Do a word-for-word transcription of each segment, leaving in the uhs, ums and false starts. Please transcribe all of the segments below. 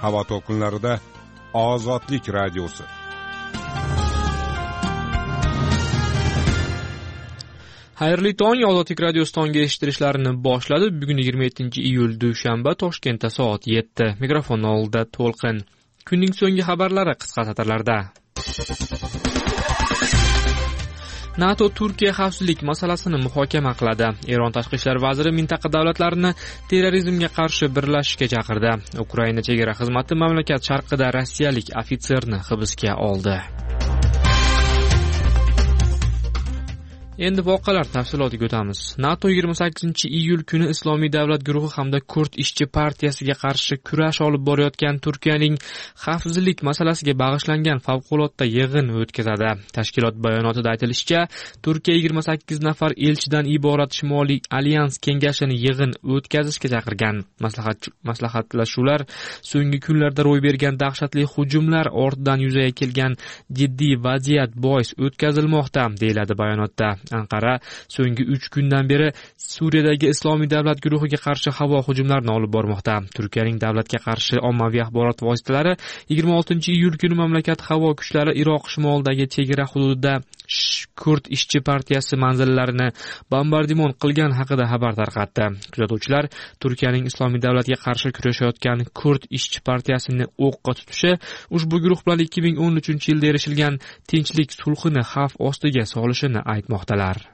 havo to'lqinlarida Ozodlik radiosi. Xayrli tong, Ozodlik radiosi tongi eshittirishlarini boshladi. Bugun yigirma yettinchi iyul dushanba, Toshkentda soat yetti. Mikrofon oldida To'lqin. Kunning so'nggi xabarlari qisqa satrlarda. NATO Turkiya xavfsizlik masalasini muhokama qiladi. Eron tashqi ishlar vaziri mintaqa davlatlarini terrorizmga qarshi birlashishga chaqirdi. Ukraina chegara xizmati mamlakat sharqida rossiyalik ofitserni hibsga oldi. Endi voqealar tafsilotiga o'tamiz. NATO yigirma sakkizinchi iyul kuni Islomiy davlat guruhi hamda Kurd ishchi partiyasiga qarshi kurash olib borayotgan Turkiyaning xavfsizlik masalasiga bag'ishlangan favqulodda yig'in o'tkazadi. Tashkilot bayonotida aytilishicha, Turkiya yigirma sakkiz nafar elchidan iborat Shimoliy alyans kengashini yig'in o'tkazishga chaqirgan. Maslahat maslahatlashuvlar so'nggi kunlarda ro'y bergan dahshatli hujumlar ortidan yuzaga kelgan jiddiy vaziyat bois o'tkazilmoqda, deyiladi bayonotda. Anqara so'nggi uch kundan beri Suriyadagi Islomiy davlat guruhiga qarshi havo hujumlarini olib bormoqda. Turkiyaning davlatga qarshi ommaviy axborot vositalari yigirma oltinchi iyul kuni mamlakat havo kuchlari Iroq shimolidagi chegara hududida Kurd ishchi partiyasi manzillarini bombardimon qilgan haqida xabar tarqatdi. Kuzatuvchilar Turkiyaning Islomiy davlatga qarshi kurashayotgan Kurd ishchi partiyasini o'qqa tutishi ushbu guruh bilan ikki ming o'n uchinchi yilda erishilgan tinchlik sulhini xavf ostiga solishini aytmoqda.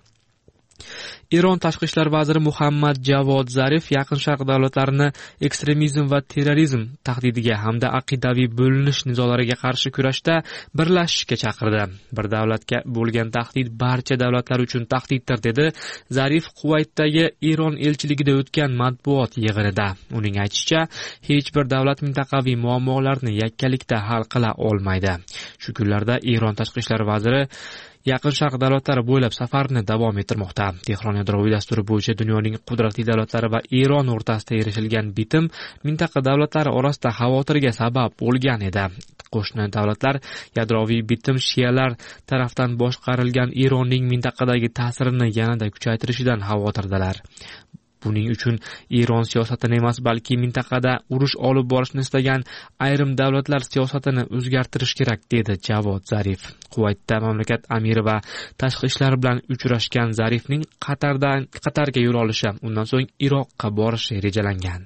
Eron tashqi ishlar vaziri Muhammad Javod Zarif Yaqin Sharq davlatlarini ekstremizm va terrorizm tahdidiga hamda aqidaviy bo'linish nizolariga qarshi kurashda birlashishga chaqirdi. Bir davlatga bo'lgan tahdid barcha davlatlar uchun tahdiddir, dedi Zarif Kuvaytdagi Eron elchiligida o'tgan matbuot yig'inida. Uning aytishicha, hech bir davlat mintaqaviy muammolarni yakkalikda hal qila olmaydi. Shu kunlarda Eron tashqi ishlar vaziri Yaqin Sharq davlatlari bo'ylab safarini davom ettirmoqda. Tehron yadroviy dasturi bo'yicha dunyoning qudratli davlatlari va Eron o'rtasida erishilgan bitim mintaqa davlatlari orasida xavotirga sabab bo'lgan edi. Qo'shni davlatlar yadroviy bitim shiyalar tarafdan boshqarilgan Eronning mintaqadagi ta'sirini yanada kuchaytirishidan xavotirdalar. Buning uchun Eron siyosatini emas, balki mintaqada urush olib borishni istagan ayrim davlatlar siyosatini o'zgartirish kerak, dedi Javod Zarif. Kuvaytda mamlakat amiri va tashqi ishlar bilan uchrashgan Zarifning Qatardan Qatarga yo'l olishi, undan so'ng Iroqqa borishi rejalangan.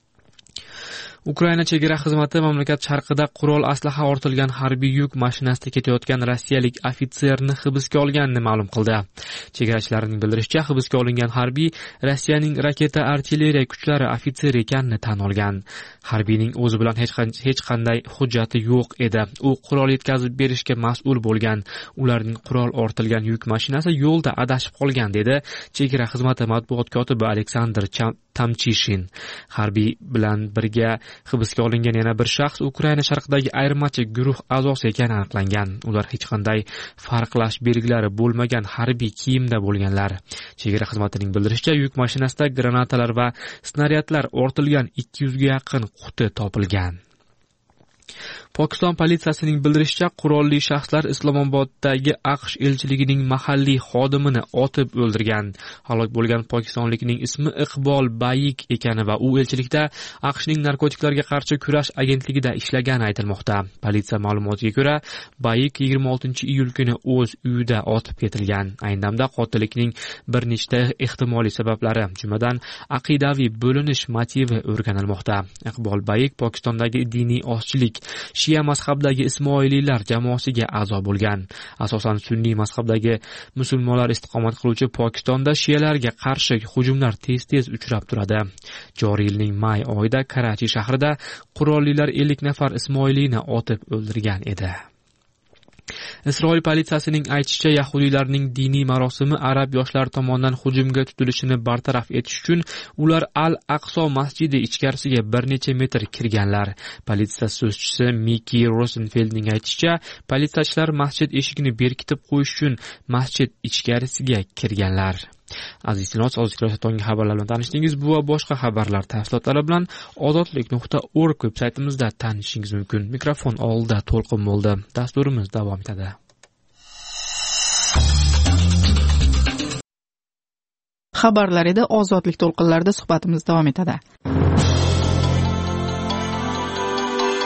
Ukraina chegara xizmati mamlakat sharqida qurol aslaha ortilgan harbiy yuk mashinasida ketayotgan rossiyalik ofitserni hibsga olganini ma'lum qildi. Chegarachilarning bildirishicha, hibsga olingan harbiy Rossiyaning raketa artilleriya kuchlari ofitseri ekanini tan olgan. Harbiyning o'zi bilan hech qanday hujjati yo'q edi. U qurol yetkazib berishga mas'ul bo'lgan. Ularning qurol ortilgan yuk mashinasi yo'lda adashib qolgan, dedi chegara xizmati matbuot kotibi Aleksandr Tamchishin. Harbiy bilan birga hibsga olingan yana bir shaxs Ukraina sharqidagi ayirmachi guruh a'zosi ekani aniqlangan. Ular hech qanday farqlash belgilari bo'lmagan harbiy kiyimda bo'lganlar. Chegara xizmatining bildirishicha, yuk mashinasida granatalar va snaryadlar ortilgan ikki yuzga yaqin quti topilgan. Pokiston politsiyasining bildirishicha, qurolli shaxslar Islomoboddagi AQSh elchiligining mahalliy xodimini otib o'ldirgan. Halok bo'lgan pokistonlikning ismi Iqbol Bayik ekani va u elchilikda AQShning narkotiklarga qarshi kurash agentligida ishlagani aytilmoqda. Politsiya ma'lumotiga ko'ra, Bayik yigirma oltinchi iyul kuni o'z uyida otib ketilgan. Ayni damda qotillikning bir nechta ehtimoliy sabablari, jumladan aqidaviy bo'linish motivi o'rganilmoqda. Iqbol Bayik Pokistondagi diniy ozchilik Shia mazhabdagi Ismoiliylar jamoasiga a'zo bo'lgan. Asosan sunniy mazhabdagi musulmonlar istiqomat qiluvchi Pokistonda shiyalarga qarshi hujumlar tez-tez uchrab turadi. Joriy yilning may oyida Karachi shahrida qurollilar ellik nafar Ismoiliyni otib o'ldirgan edi. Isroil politsiyasining aytishicha, yahudiylarning diniy marosimi arab yoshlari tomonidan hujumga tutilishini bartaraf etish uchun ular Al-Aqso masjidi ichkarisiga bir necha metr kirganlar. Politsiya so'zchisi Miki Rosenfeldning aytishicha, politsiyachilar masjid eshigini berkitib qo'yish uchun masjid ichkarisiga kirganlar. Aziz dinleyiciler, Ozodlik tongi xabarlar bilan tanishdingiz. Bu va boshqa xabarlar tafsilotlari bilan ozodlik nuqta org veb-saytimizda tanishishingiz mumkin. Mikrofon oldida To'lqin bo'ldi. Dasturimiz davom etadi. Xabarlar edi, Ozodlik to'lqinlarida suhbatimiz davom etadi.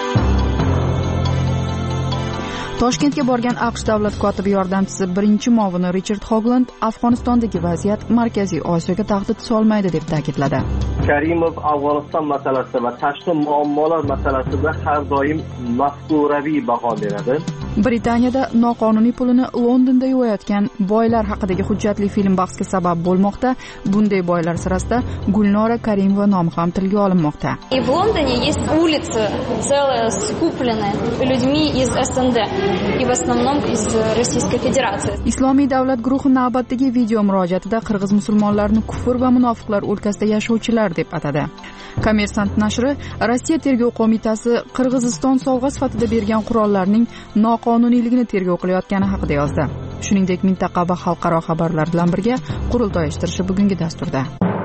Toshkentga borgan AQSh davlat kotibi yordamchisi birinchi muavini Richard Hogland Afg'onistondagi vaziyat Markaziy Osiyoga tahdid solmaydi deb ta'kidladi. Karimov Afg'oniston masalasi va tashqi muammolar masalasida har doim mafkuraviy baho beradi. Britaniyada noqonuniy pulini Londonda yuvayotgan boylar haqidagi hujjatli film bahsga sabab bo'lmoqda. Bunday boylar sirasida Gulnora Karimova nomi ham tilga olinmoqda. И в Лондоне есть улицы целые скупленные людьми из СНД и в основном из Российской Федерации. Islomiy davlat guruhi navbatdagi video murojaatida qirg'iz musulmonlarini kufr va munofiqlar o'lkasida yashovchilar deb atadi. Kommersant nashri Rossiya tergov qo'mitasi Qirg'iziston sovg'a sifatida bergan qurollarning noqonuniyligini tergov qilayotgani haqida yozdi. Shuningdek, mintaqa va xalqaro xabarlar bilan birga qurultoy uyushtirishi bugungi dasturda.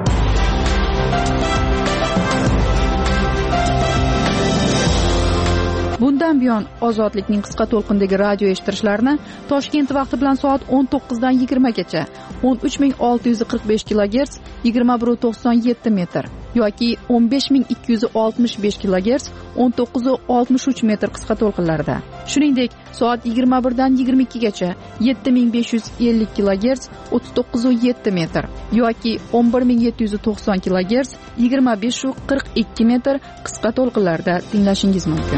Bundan buyon Ozodlikning qisqa to'lqindagi radio eshittirishlarini Toshkent vaqti bilan soat o'n to'qqizdan yigirmagacha o'n uch ming olti yuz qirq besh kilogerts yigirma bir nuqta to'qson yetti metr yoki o'n besh ming ikki yuz oltmish besh kilogerts o'n to'qqiz nuqta oltmish uch metr qisqa to'lqinlarda. Shuningdek, soat yigirma birdan yigirma ikkigacha yetti ming besh yuz ellik kilogerts o'ttiz to'qqiz nuqta yetti metr yoki o'n bir ming yetti yuz to'qson kilogerts yigirma besh nuqta qirq ikki metr qisqa to'lqinlarda tinglashingiz mumkin.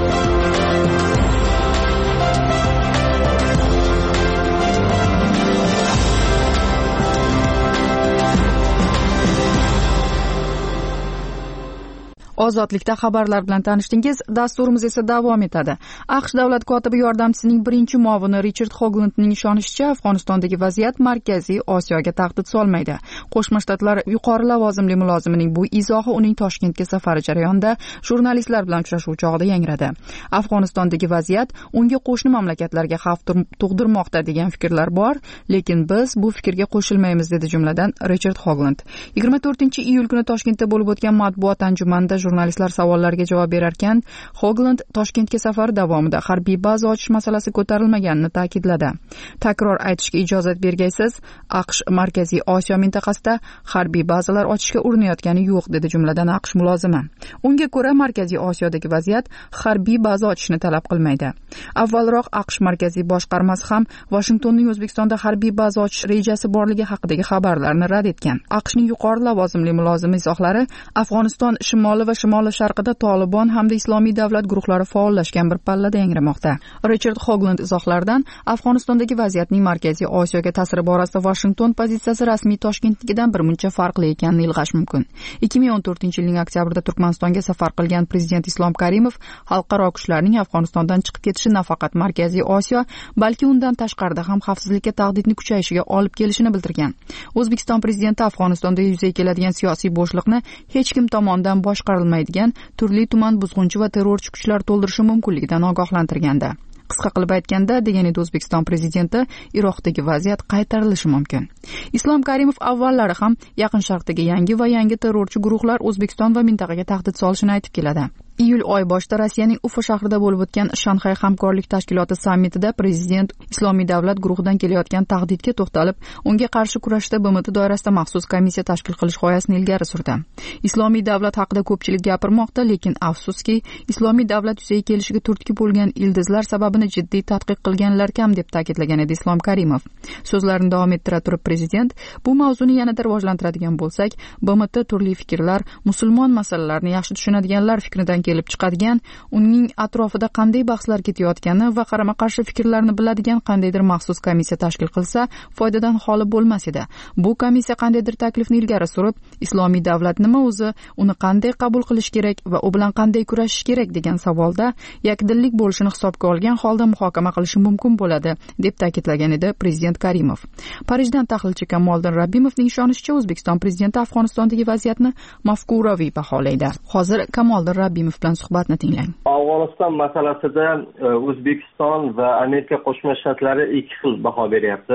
Ozodlikda xabarlar bilan tanishdingiz. Dasturimiz esa davom etadi. AQSh davlat kotibi yordamchisining birinchi muavini Richard Hoglandning ishonishicha, Afg'onistondagi vaziyat Markaziy Osiyoga tahdid solmaydi. Qo'shma Shtatlar yuqori lavozimli mulozimining bu izohi uning Toshkentga safari jarayonida jurnalistlar bilan uchrashuv chog'ida yangradi. Afg'onistondagi vaziyat unga qo'shni mamlakatlarga xavf tug'dirmoqda degan fikrlar bor, lekin biz bu fikrga qo'shilmaymiz, dedi jumladan Richard Hogland. yigirma to'rtinchi iyul kuni Toshkentda bo'lib o'tgan matbuot anjumanida jurnalistlar savollariga javob berarkan, Hogland Toshkentga safar davomida harbiy baza ochish masalasi ko'tarilmaganini ta'kidladi. Takror aytishga ijozat bergaysiz, AQSh Markaziy Osiyo mintaqasida harbiy bazalar ochishga urinayotgani yo'q, dedi jumladan AQSh mulozimi. Unga ko'ra, Markaziy Osiyodagi vaziyat harbiy baza ochishni talab qilmaydi. Avvalroq AQSh markaziy boshqarmasi ham Washingtonning O'zbekistonda harbiy baza ochish rejasi borligi haqidagi xabarlarni rad etgan. AQShning yuqori lavozimli mulozimi izohlari Afg'oniston shimoli va shimoli sharqida Tolibon hamda islomiy davlat guruhlari faollashgan bir pallada yangramoqda. Richard Hogland izohlaridan Afg'onistondagi vaziyatning Markaziy Osiyoga ta'siri borasida Washington pozitsiyasi rasmiy Toshkentnikidan bir muncha farqli ekanini ilg'ash mumkin. ikki ming o'n to'rtinchi yilning oktyabrida Turkmanistonga safar qilgan prezident Islom Karimov xalqaro kuchlarning Afg'onistondan chiqib ketishi nafaqat Markaziy Osiyo, balki undan tashqarida ham xavfsizlikka tahdidni kuchayishiga olib kelishini bildirgan. O'zbekiston prezidenti Afg'onistonda yuzaga keladigan siyosiy bo'shliqni hech kim tomonidan boshqarilmaydigan turli tuman buzg'unchi va terrorchi kuchlar to'ldirishi mumkinligidan ogohlantirganda. Qisqa qilib aytganda, degan edi O'zbekiston prezidenti, Iroqdagi vaziyat qaytarilishi mumkin. Islom Karimov avvallari ham Yaqin Sharqdagi yangi va yangi terrorchi guruhlar O'zbekiston va mintaqaga tahdid solishini aytib keladi. Iyul oy boshida Rossiyaning Ufa shahrida bo'lib o'tgan Shanxay hamkorlik tashkiloti sammitida prezident Islomiy davlat guruhidan kelayotgan tahdidga to'xtalib, unga qarshi kurashda B M T doirasida maxsus komissiya tashkil qilish g'oyasini ilgari surdi. Islomiy davlat haqida ko'pchilik gapirmoqda, lekin afsuski, Islomiy davlat yuzaga kelishiga turtki bo'lgan ildizlar sababini jiddiy tadqiq qilganlar kam, deb ta'kidlagan edi Islom Karimov. So'zlarini davom ettira turib prezident, bu mavzuni yanada rivojlantiradigan bo'lsak, B M T turli fikrlar, musulmon masalalarini yaxshi tushunadiganlar fikridan kelib chiqadigan, uning atrofida qanday bahslar ketayotgani va qarama-qarshi fikrlarni biladigan qandaydir maxsus komissiya tashkil qilsa, foydadan xoli bo'lmas edi. Bu komissiya qandaydir taklifni ilgari surib, islomiy davlat nima o'zi, uni qanday qabul qilish kerak va u bilan qanday kurashish kerak degan savolda yakdillik bo'lishini hisobga olgan holda muhokama qilishi mumkin bo'ladi, deb ta'kidlagan edi prezident Karimov. Parijdan tahlilchi Kamoliddin Rabbimovning ishonishicha, O'zbekiston prezidenti Afg'onistondagi vaziyatni mafkuraviy baholaydi. Hozir Kamoliddin Rabbimov bilan suhbatni tinglang. Afg'oniston masalasida O'zbekiston va Amerika Qo'shma Shtatlari ikki xil baho beryapti.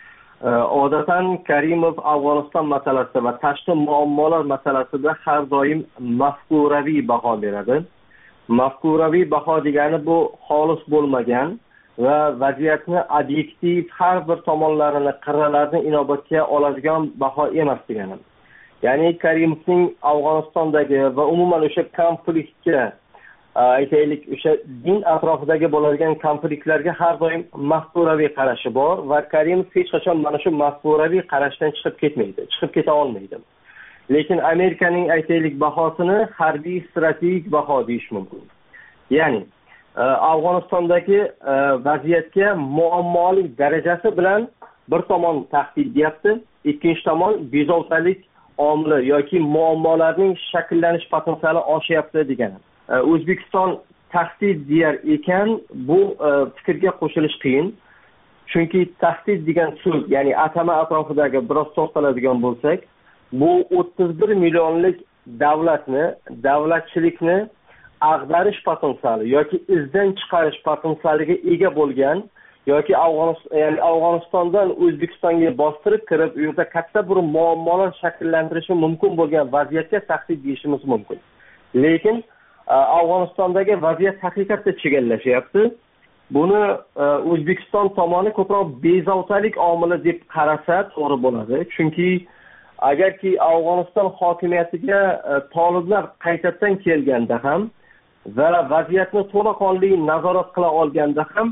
Odatan Karimov Afg'oniston masalasi va tashqi muammolar masalasida har doim mafkuraviy baho beradi. Mafkuraviy baho degani bu xolis bo'lmagan va vaziyatni obyektiv har bir tomonlarini, qirralarini inobatga oladigan baho emas degani. Ya'ni Karimovning Afg'onistondagi va umuman o'sha konfliktga aytaylik o'sha din atrofidagi bo'ladigan konfliktlarga har doim mafkuraviy qarashi bor va Karimov hech qachon mana shu mafkuraviy qarashdan chiqib ketmaydi, chiqib keta olmaydi. Lekin Amerikaning aytaylik bahosini harbiy strategik baho deyish mumkin. Ya'ni Afg'onistondagi vaziyatga muammolik darajasi bilan bir tomon tahdid deyapti, ikkinchi tomon bezovtalik omili yoki muammolarning shakllanish potensiali oshyapti degani. O'zbekiston tahdid deyar ekan, bu fikrga qo'shilish qiyin. Chunki tahdid degan so'z, ya'ni atama atrofidagi biroz to'xtaladigan bo'lsak, bu o'ttiz bir millionlik davlatni, davlatchilikni ag'darish potensiali yoki izdan chiqarish potensialiga ega bo'lgan yoki Afg'oniston, ya'ni Afg'onistondan O'zbekistonga bostirib kirib, u yerda katta bir muammolar shakllantirishi mumkin bo'lgan vaziyatga tahdid deyishimiz mumkin. Lekin Afg'onistondagi vaziyat haqiqatda chigallashyapti. Buni O'zbekiston tomoni ko'proq bezovtalik omili deb qarasa to'g'ri bo'ladi. Chunki agarki Afg'oniston hokimiyatiga toliblar qaytadan kelganda ham va vaziyatni to'laqonli nazorat qila olganda ham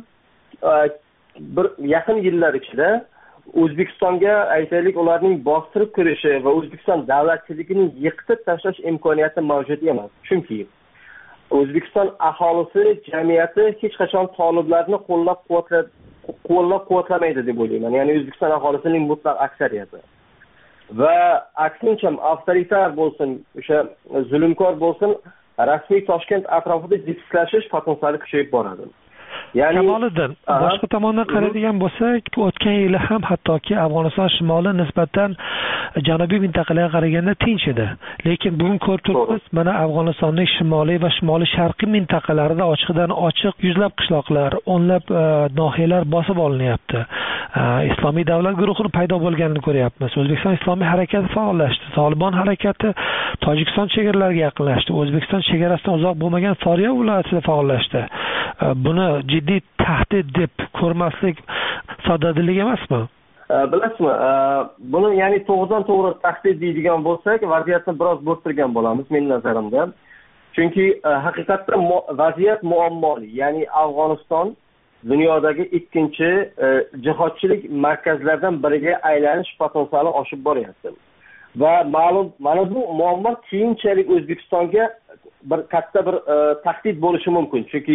bir yaqin yillar ichida O'zbekistonga aytaylik ularning bostirib kirishi va O'zbekiston davlatchiligini yiqitib tashlash imkoniyati mavjud emas. Chunki O'zbekiston aholisi, jamiyati hech qachon toliblarni qo'llab-quvvatlab qo'llab-quvvatlamaydi deb o'ylayman. Ya'ni O'zbekiston aholisining mutlaq aksariyati. Va aksincha avtoritar bo'lsin, o'sha zulmkor bo'lsin, rasmiy Toshkent atrofida jipslashish potensiali kuchayib boradi. Ya'ni Kamoliddin, boshqa tomondan qaraydigan bo'lsak, o'tgan yili ham hattoki Afg'oniston shimoli nisbatan janubiy mintaqalarga qaraganda tinch edi. Lekin bugun ko'rib turibmiz, mana Afg'onistonning shimoliy va shimoliy sharqiy mintaqalarida ochiqdan ochiq yuzlab qishloqlar, o'nlab nohiyalar bosib olinyapti. Islomiy davlat guruhi paydo bo'lganini ko'ryapmiz. O'zbekiston islomiy harakati faollashdi. Tolibon harakati Tojikiston chegaralariga yaqinlashdi. O'zbekiston chegarasidan uzoq bo'lmagan Soriya viloyatida faollashdi. Buni jiddiy tahdid deb ko'rmaslik sadoqatli emasmi? Bilasizmi, buni ya'ni to'g'ridan to'g'ri tahdid deydigan bo'lsak, vaziyatni biroz bo'rttirgan bo'lamiz men nazarimda. Chunki haqiqatda vaziyat muammoli, ya'ni Afg'oniston dunyodagi ikkinchi jihodchilik markazlaridan biriga aylanish potensiali oshib boryapti. Va ma'lum, mana bu muammo keyinchalik O'zbekistonga bir katta bir tahdid bo'lishi mumkin. Chunki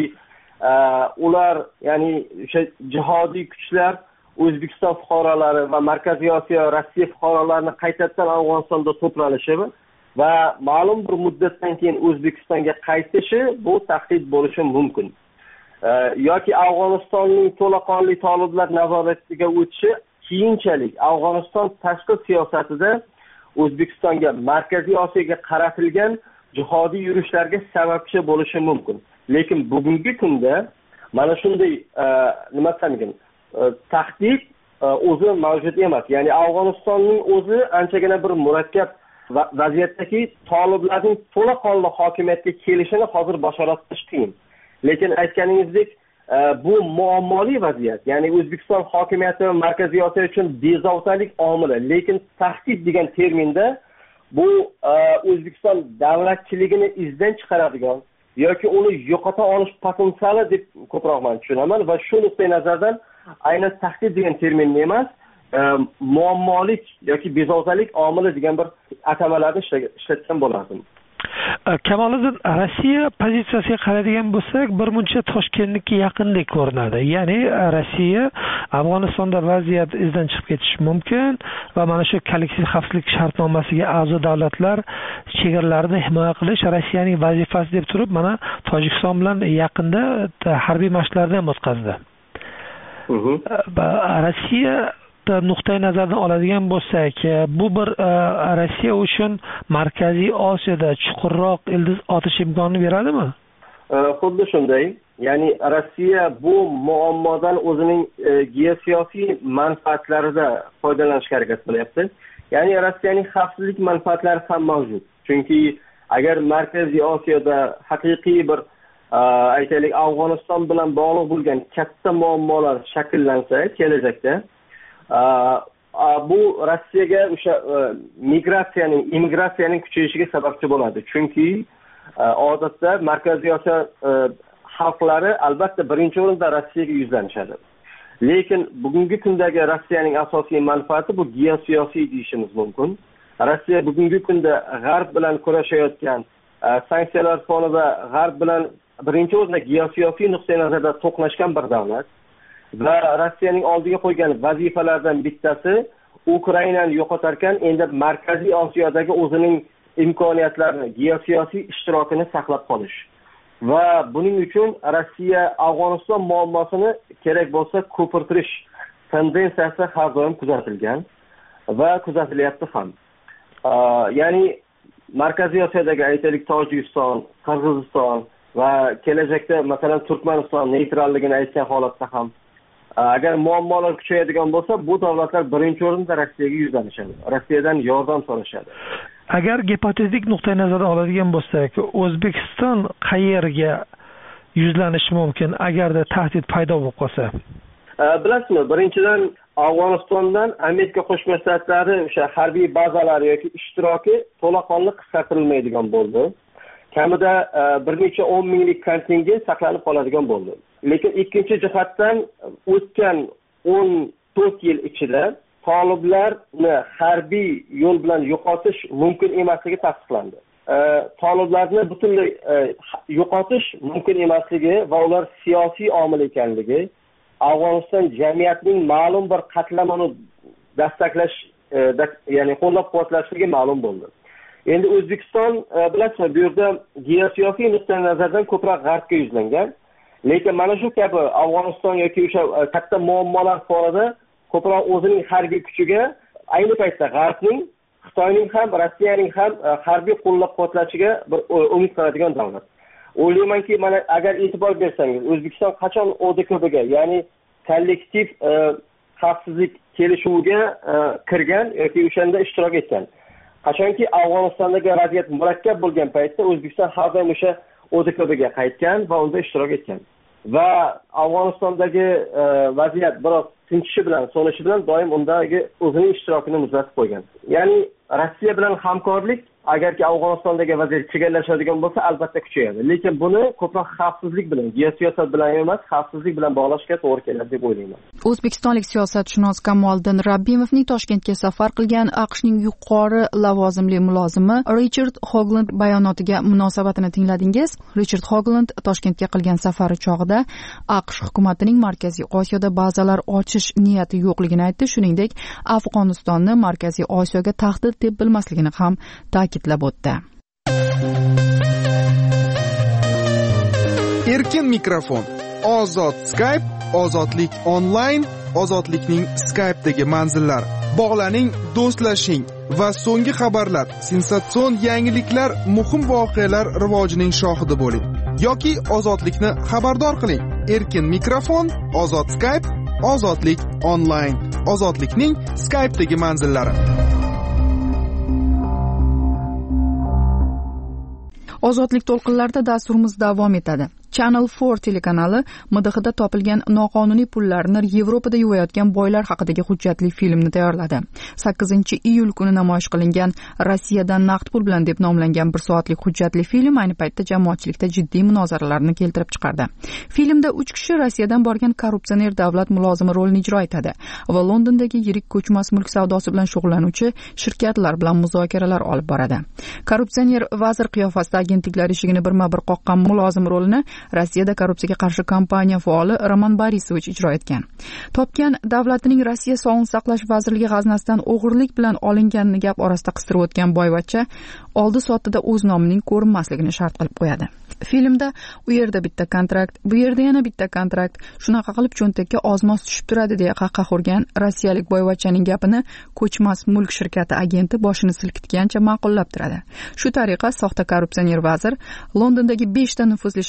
ular, ya'ni o'sha jihodiy kuchlar O'zbekiston fuqarolari va Markaziy Osiyo, Rossiya fuqarolarini qaytadan Afg'onistonda to'planishi va ma'lum bir muddatdan keyin O'zbekistonga qaytishi bu tahdid bo'lishi mumkin. Yoki Afg'onistonning to'laqonli toliblar nazoratiga o'tishi keyinchalik Afg'oniston tashqi siyosatida O'zbekistonga, Markaziy Osiyoga qaratilgan jihodiy yurishlarga sababchi bo'lishi mumkin. Lekin bugungi kunda mana shunday nima desam, tahdid o'zi mavjud emas. Ya'ni Afg'onistonning o'zi anchagina bir murakkab vaziyatdagi toliblarning to'laqonli hokimiyatga kelishini hozir bashorat qilish qiyin. Lekin aytganingizdek, bu muammoli vaziyat. Ya'ni O'zbekiston hokimiyati va Markaziy Osiyo uchun bezovtalik omili. Lekin tahdid degan terminda bu O'zbekiston davlatchiligini izdan chiqaradigan yoki uni yo'qota olish potensiali deb ko'proq men tushunaman va shu nuqtai nazardan aynan tahdid degan terminni emas, muammolik yoki bezovtalik omili degan bir atamalarni ishlatgan bo'lardim. Kamoliddin, Rossiya pozitsiyasiga qaraydigan bo'lsak, bir muncha Toshkentga yaqindek ko'rinadi. Ya'ni Rossiya Afg'onistonda vaziyat izdan chiqib ketishi mumkin va mana shu kollektiv xavfsizlik shartnomasiga a'zo davlatlar chegaralarini himoya qilish Rossiyaning vazifasi deb turib, mana Tojikiston bilan yaqinda harbiy mashqlarni ham o'tkazdi. Rossiya nuqtai nazardan oladigan bo'lsak, bu bir Rossiya uchun Markaziy Osiyoda chuqurroq ildiz otish imkonini beradimi? Xuddi shunday. Ya'ni Rossiya bu muammodan o'zining geosiyosiy manfaatlarida foydalanishga harakat qilyapti. Ya'ni Rossiyaning xavfsizlik manfaatlari ham mavjud. Chunki agar Markaziy Osiyoda haqiqiy bir aytaylik Afg'oniston bilan bog'liq bo'lgan katta muammolar shakllansa kelajakda, bu Rossiyaga o'sha migratsiyaning, immigratsiyaning kuchayishiga sababchi bo'ladi. Chunki odatda Markaziy Osiyo xalqlari albatta birinchi o'rinda Rossiyaga yuzlanishadi. Lekin bugungi kundagi Rossiyaning asosiy manfaati bu geosiyosiy deyishimiz mumkin. Rossiya bugungi kunda G'arb bilan kurashayotgan, sanksiyalar fonida G'arb bilan birinchi o'rinda geosiyosiy nuqtai nazardan to'qnashgan bir davlat va Rossiyaning oldiga qo'ygan vazifalardan bittasi Ukrainani yo'qotarkan, endi Markaziy Osiyodagi o'zining imkoniyatlarini, geosiyosiy ishtirokini saqlab qolish. Va buning uchun Rossiya Afg'oniston muammosini kerak bo'lsa ko'pirtirish tendensiyasi har doim kuzatilgan va kuzatilyapti ham. Ya'ni Markaziy Osiyodagi aytaylik Tojikiston, Qirg'iziston va kelajakda masalan Turkmaniston neytralligini aytgan holatda ham agar muammolar kuchayadigan bo'lsa, bu davlatlar birinchi o'rinda Rossiyaga yuzlanishadi. Rossiyadan yordam so'rashadi. Agar gipotetik nuqtai nazardan oladigan bo'lsak, O'zbekiston qayerga yuzlanishi mumkin agarda tahdid paydo bo'lib qolsa? Bilasizmi, birinchidan Afg'onistondan Amerika Qo'shma Shtatlari o'sha harbiy bazalari yoki ishtiroki to'laqonli qisqartirilmaydigan bo'ldi. Kamida bir necha o'n minglik kontingent saqlanib qoladigan bo'ldi. Lekin ikkinchi jihatdan o'tgan o'n to'rt yil ichida toliblarni harbiy yo'l bilan yo'qotish mumkin emasligi tasdiqlandi. Toliblarni butunlay yo'qotish mumkin emasligi va ular siyosiy omil ekanligi, Afg'oniston jamiyatining ma'lum bir qatlamini dastaklash, ya'ni qo'llab-quvvatlashligi ma'lum bo'ldi. Endi O'zbekiston bilasizmi, bu yerda geosiyosiy nuqtai nazardan ko'proq G'arbga yuzlangan. Lekin mana shu kabi Afg'oniston yoki o'sha katta muammolar fonida ko'proq o'zining harbiy kuchiga ayni paytda G'arbning, Xitoyning ham, Rossiyaning ham harbiy qo'llab-quvvatlashiga bir umid qiladigan davlat. O'ylaymanki, mana agar e'tibor bersangiz, O'zbekiston qachon O D K Bga, ya'ni kollektiv xavfsizlik kelishuviga kirgan yoki o'shanda ishtirok etgan. Qachonki Afg'onistondagi vaziyat murakkab bo'lgan paytda O'zbekiston har doim o'sha O D K Bga qaytgan va unda ishtirok etgan. Va Afg'onistondagi vaziyat biroz tinchishi bilan, so'nishi bilan doim undagi o'zining ishtirokini muzlatib qo'ygan. Ya'ni Rossiya bilan hamkorlik agarki Afg'onistondagi vaziyat chigallashadigan bo'lsa, albatta kuchayadi. Lekin buni ko'proq xavfsizlik bilan, geosiyosat bilan emas, xavfsizlik bilan bog'lashga to'g'ri keladi deb o'ylayman. O'zbekistonlik siyosatshunos Kamoliddin Rabbimovning Toshkentga safar qilgan AQShning yuqori lavozimli mulozimi Richard Hoglund bayonotiga munosabatini tingladingiz. Richard Hoglund Toshkentga qilgan safari chog'ida AQSh hukumatining Markaziy Osiyoda bazalar ochish niyati yo'qligini aytdi, shuningdek, Afg'onistonni Markaziy Osiyoga tahdid deb bilmasligini ham ta'kidlab o'tdi. Erkin mikrofon, ozod Skype, ozodlik onlayn, ozodlikning Skype'dagi manzillari. Bog'laning, do'stlashing va so'nggi xabarlar, sensatsion yangiliklar, muhim voqealar rivojining shohidi bo'ling yoki ozodlikni xabardor qiling. Erkin mikrofon, ozod Skype, ozodlik onlayn, ozodlikning Skype'dagi manzillari. Ozodlik to'lqinlarida dasturimiz davom etadi. Channel four telekanali M D Hda topilgan noqonuniy pullarni Yevropada yuvayotgan boylar haqidagi hujjatli filmni tayyorladi. sakkizinchi iyul kuni namoyish qilingan Rossiyadan naqd pul bilan deb nomlangan bir soatlik hujjatli film ayni paytda jamoatchilikda jiddiy munozaralarni keltirib chiqardi. Filmda uch kishi Rossiyadan borgan korrupsioner davlat mulozimi rolini ijro etadi va Londondagi yirik ko'chmas mulk savdosi bilan shug'ullanuvchi shirkatlar bilan muzokaralar olib boradi. Korrupsioner vazir qiyofasida agentliklar eshigini birma-bir qoqqan mulozim rolini Rossiyada korrupsiyaga qarshi kampaniya faoli Roman Borisovich ijro etgan. Topgan davlatining Rossiya Sog'liqni saqlash vazirligi g'aznasidan o'g'irlik bilan olinganini gap orasida qistirib o'tgan boyvachcha oldi sotida o'z nomining ko'rinmasligini shart qilib qo'yadi. Filmda u yerda bitta kontrakt, bu yerda yana bitta kontrakt, shunaqa qilib cho'ntakka ozmos tushib turadi deya qahqah urgan rossiyalik boyvachchaning gapini ko'chmas mulk shirkati agenti boshini silkitgancha ma'qullab turadi. Shu tariqa soxta korrupsioner vazir Londondagi beshta nufuzli shirkatga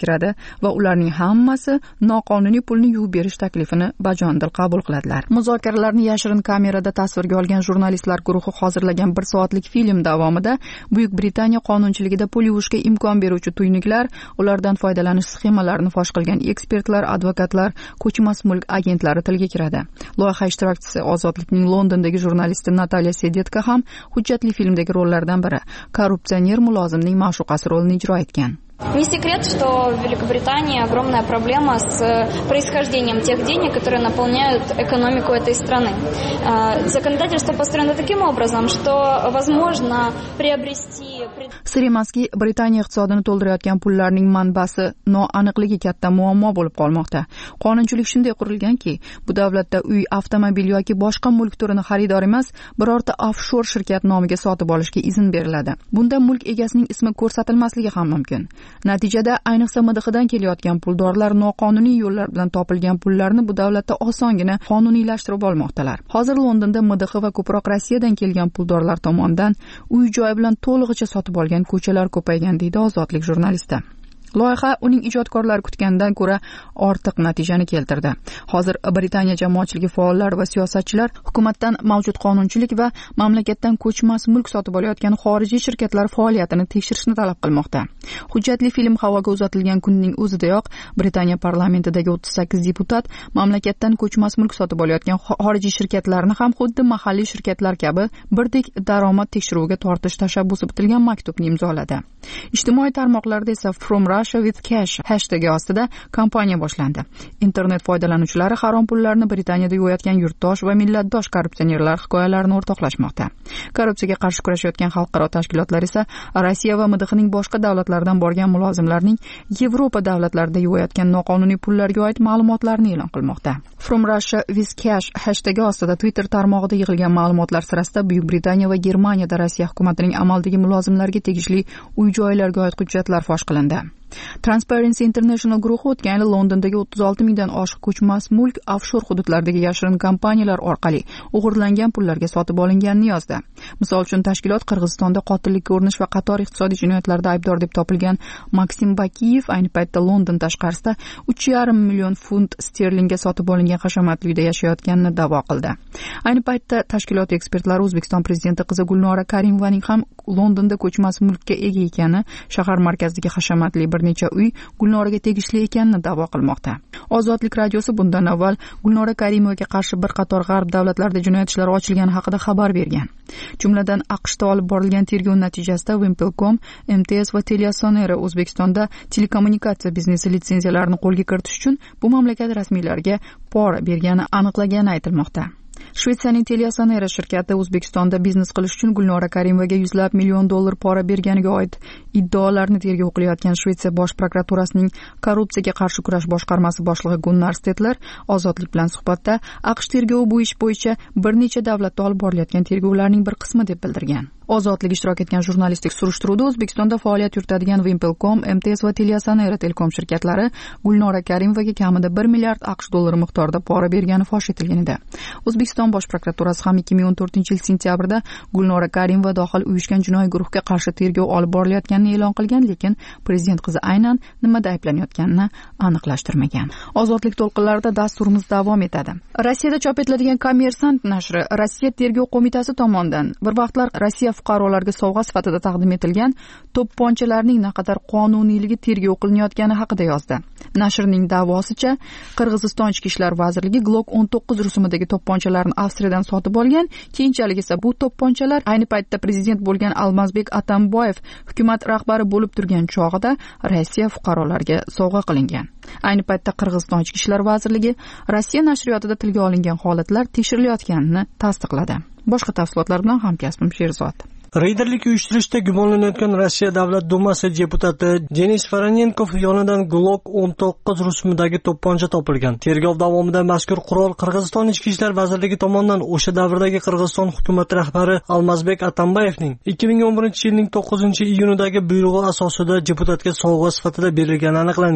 kiradi va ularning hammasi noqonuniy pulni yuvib berish taklifini bajonidil qabul qiladilar. Muzokaralarni yashirin kamerada tasvirga olgan jurnalistlar guruhi hozirlagan bir soatlik film davomida Buyuk Britaniya qonunchiligida pul yuvishga imkon beruvchi tuynuklar, ulardan foydalanish sxemalarini fosh qilgan ekspertlar, advokatlar, ko'chmas mulk agentlari tilga kiradi. Loyiha ishtirokchisi Ozodlikning Londondagi jurnalisti Natalya Sedetka ham hujjatli filmdagi rollardan biri, korrupsioner mulozimning ma'shuqasi rolini ijro etgan. Не секрет, что в Великобритании огромная проблема с происхождением тех денег, которые наполняют экономику этой страны. Законодательство построено таким образом, что возможно приобрести... Sir emaski, Britaniya iqtisodini to'ldirayotgan pullarning manbasi noaniqligi katta muammo bo'lib qolmoqda. Qonunchilik shunday qurilganki, bu davlatda uy, avtomobil yoki boshqa mulk turini xaridor emas, birorta offshore shirkat nomiga sotib olishga izn beriladi. Bunda mulk egasining ismi ko'rsatilmasligi ham mumkin. Natijada ayniqsa M D Hdan kelayotgan puldorlar noqonuniy yo'llar bilan topilgan pullarni bu davlatda osongina qonuniylashtirib olmoqdalar. Hozir Londonda M D H va ko'proq Rossiyadan kelgan puldorlar tomonidan uy-joy bilan to'lig'icha sotib olgan ko'chalar ko'paygan, deydi Ozodlik jurnalisti. Loyiha uning ijodkorlari kutgandan ko'ra ortiq natijani keltirdi. Hozir Britaniya jamoatchiligi faollari va siyosatchilar hukumatdan mavjud qonunchilik va mamlakatdan ko'chmas mulk sotib olayotgan xorijiy shirkatlar faoliyatini tekshirishni talab qilmoqda. Hujjatli film havoga uzatilgan kunning o'zidayoq Britaniya parlamentidagi o'ttiz sakkiz deputat mamlakatdan ko'chmas mulk sotib olayotgan xorijiy shirkatlarni ham xuddi mahalliy shirkatlar kabi birdek daromad tekshiruviga tortish tashabbusi bitilgan maktubni imzoladi. Ijtimoiy tarmoqlarda esa From Russia with Cash hashtagi ostida kampaniya boshlandi. Internet foydalanuvchilari harom pullarni Britaniyada yo'yotgan yurtdosh va millatdosh korrupsionerlar hikoyalarini o'rtoqlashmoqda. Korrupsiyaga qarshi kurashayotgan xalqaro tashkilotlar esa Rossiya va M D Hning boshqa davlatlardan borgan mulozimlarning Yevropa davlatlarida yo'yotgan noqonuniy pullarga oid ma'lumotlarni e'lon qilmoqda. From Russia with Cash hashtagi ostida Twitter tarmog'ida yig'ilgan ma'lumotlar sirasida Buyuk Britaniya va Germaniyada Rossiya hukumatining amaldagi mulozimlarga tegishli uy-joylarga oid hujjatlar fosh qilindi. Transparency International guruhi o'tgan yil Londondagi o'ttiz olti mingdan oshiq ko'chmas mulk offshore hududlardagi yashirin kompaniyalar orqali o'g'irlangan pullarga sotib olinganini yozdi. Misol uchun, tashkilot Qirg'izistonda qotillikka urinish va qator iqtisodiy jinoyatlarda aybdor deb topilgan Maksim Bakiyev ayni paytda London tashqarisida uch yarim million funt sterlingga sotib olingan hashamatli uyda yashayotganini da'vo qildi. Ayni paytda tashkilot ekspertlari O'zbekiston prezidenti qizi Gulnora Karimovaning ham Londonda ko'chmas mulkka ega ekani, shahar markazidagi hashamatli bir necha uy Gulnoraga tegishli ekanini da'vo qilmoqda. Ozodlik radiosi bundan avval Gulnora Karimovaga qarshi bir qator g'arb davlatlarida jinoyat ishlari ochilgani haqida xabar bergan. Jumladan, AQShda olib borilgan tergov natijasida Wimpelcom, M T S va Teliasonera O'zbekistonda telekommunikatsiya biznesi litsenziyalarini qo'lga kiritish uchun bu mamlakat rasmiylariga pora bergani aniqlagani aytilmoqda. Shvetsiyaning Teliasonera shirkati O'zbekistonda biznes qilish uchun Gulnora Karimovaga yuzlab million dollar pora berganiga oid iddaolarni tergov qilayotgan Shvetsiya bosh prokuraturasining korrupsiyaga qarshi kurash boshqarmasi boshlig'i Gunnar Stetler Ozodlik bilan suhbatda AQSh tergovi bu ish bo'yicha bir necha davlatda olib borilayotgan tergovlarning bir qismi deb bildirgan. Ozodlik ishtirok etgan jurnalistik surishtiruvda O'zbekistonda faoliyat yuritadigan Wimpelcom, M T S va Teliasonera telekom shirkatlari Gulnora Karimovaga kamida bir milliard AQSh dollari miqdorida pora bergani fosh etilgan edi. O'zbekiston bosh prokuraturasi ham ikki ming o'n to'rtinchi yil sentyabrda Gulnora Karimova dohil uyushgan jinoiy guruhga qarshi tergov olib borilayotganini e'lon qilgan, lekin prezident qizi aynan nimada ayblanayotganini aniqlashtirmagan. Ozodlik to'lqinlarida dasturimiz davom etadi. Rossiyada chop etiladigan Kommersant nashri Rossiya tergov qo'mitasi tomonidan bir vaqtlar Rossiya fuqarolarga sovg'a sifatida taqdim etilgan to'pponchalarning naqadar qonuniyligi tergov qilinayotgani haqida yozdi. Nashrning da'vosicha, Qirg'iziston ichki ishlar vazirligi Glock o'n to'qqiz rusumidagi to'pponchalarni Avstriyadan sotib olgan, keyinchalik esa bu to'pponchalar ayni paytda prezident bo'lgan Almazbek Atamboyev hukumat rahbari bo'lib turgan chog'ida Rossiya fuqarolariga sovg'a qilingan. Ayni paytda Qirg'iziston ichki ishlar vazirligi Rossiya nashriyotida tilga olingan holatlar tekshirilayotganini tasdiqladi. Boshqa tafsilotlar bilan hamkasbim Sherzod. Reyderlik uyushtirishda gumonlanayotgan Rossiya Davlat Dumasi deputati Denis Voronenkov yonidan Glock o'n to'qqiz rusumidagi to'pponcha topilgan. Tergov davomida mazkur qurol Qirg'iziston ichki ishlar vazirligi tomonidan o'sha davrdagi Qirg'iziston hukumat rahbari Almazbek Atambayevning ikki ming o'n birinchi yilning to'qqizinchi iyunidagi buyrug'i asosida deputatga sovg'a sifatida berilgani aniqlangan.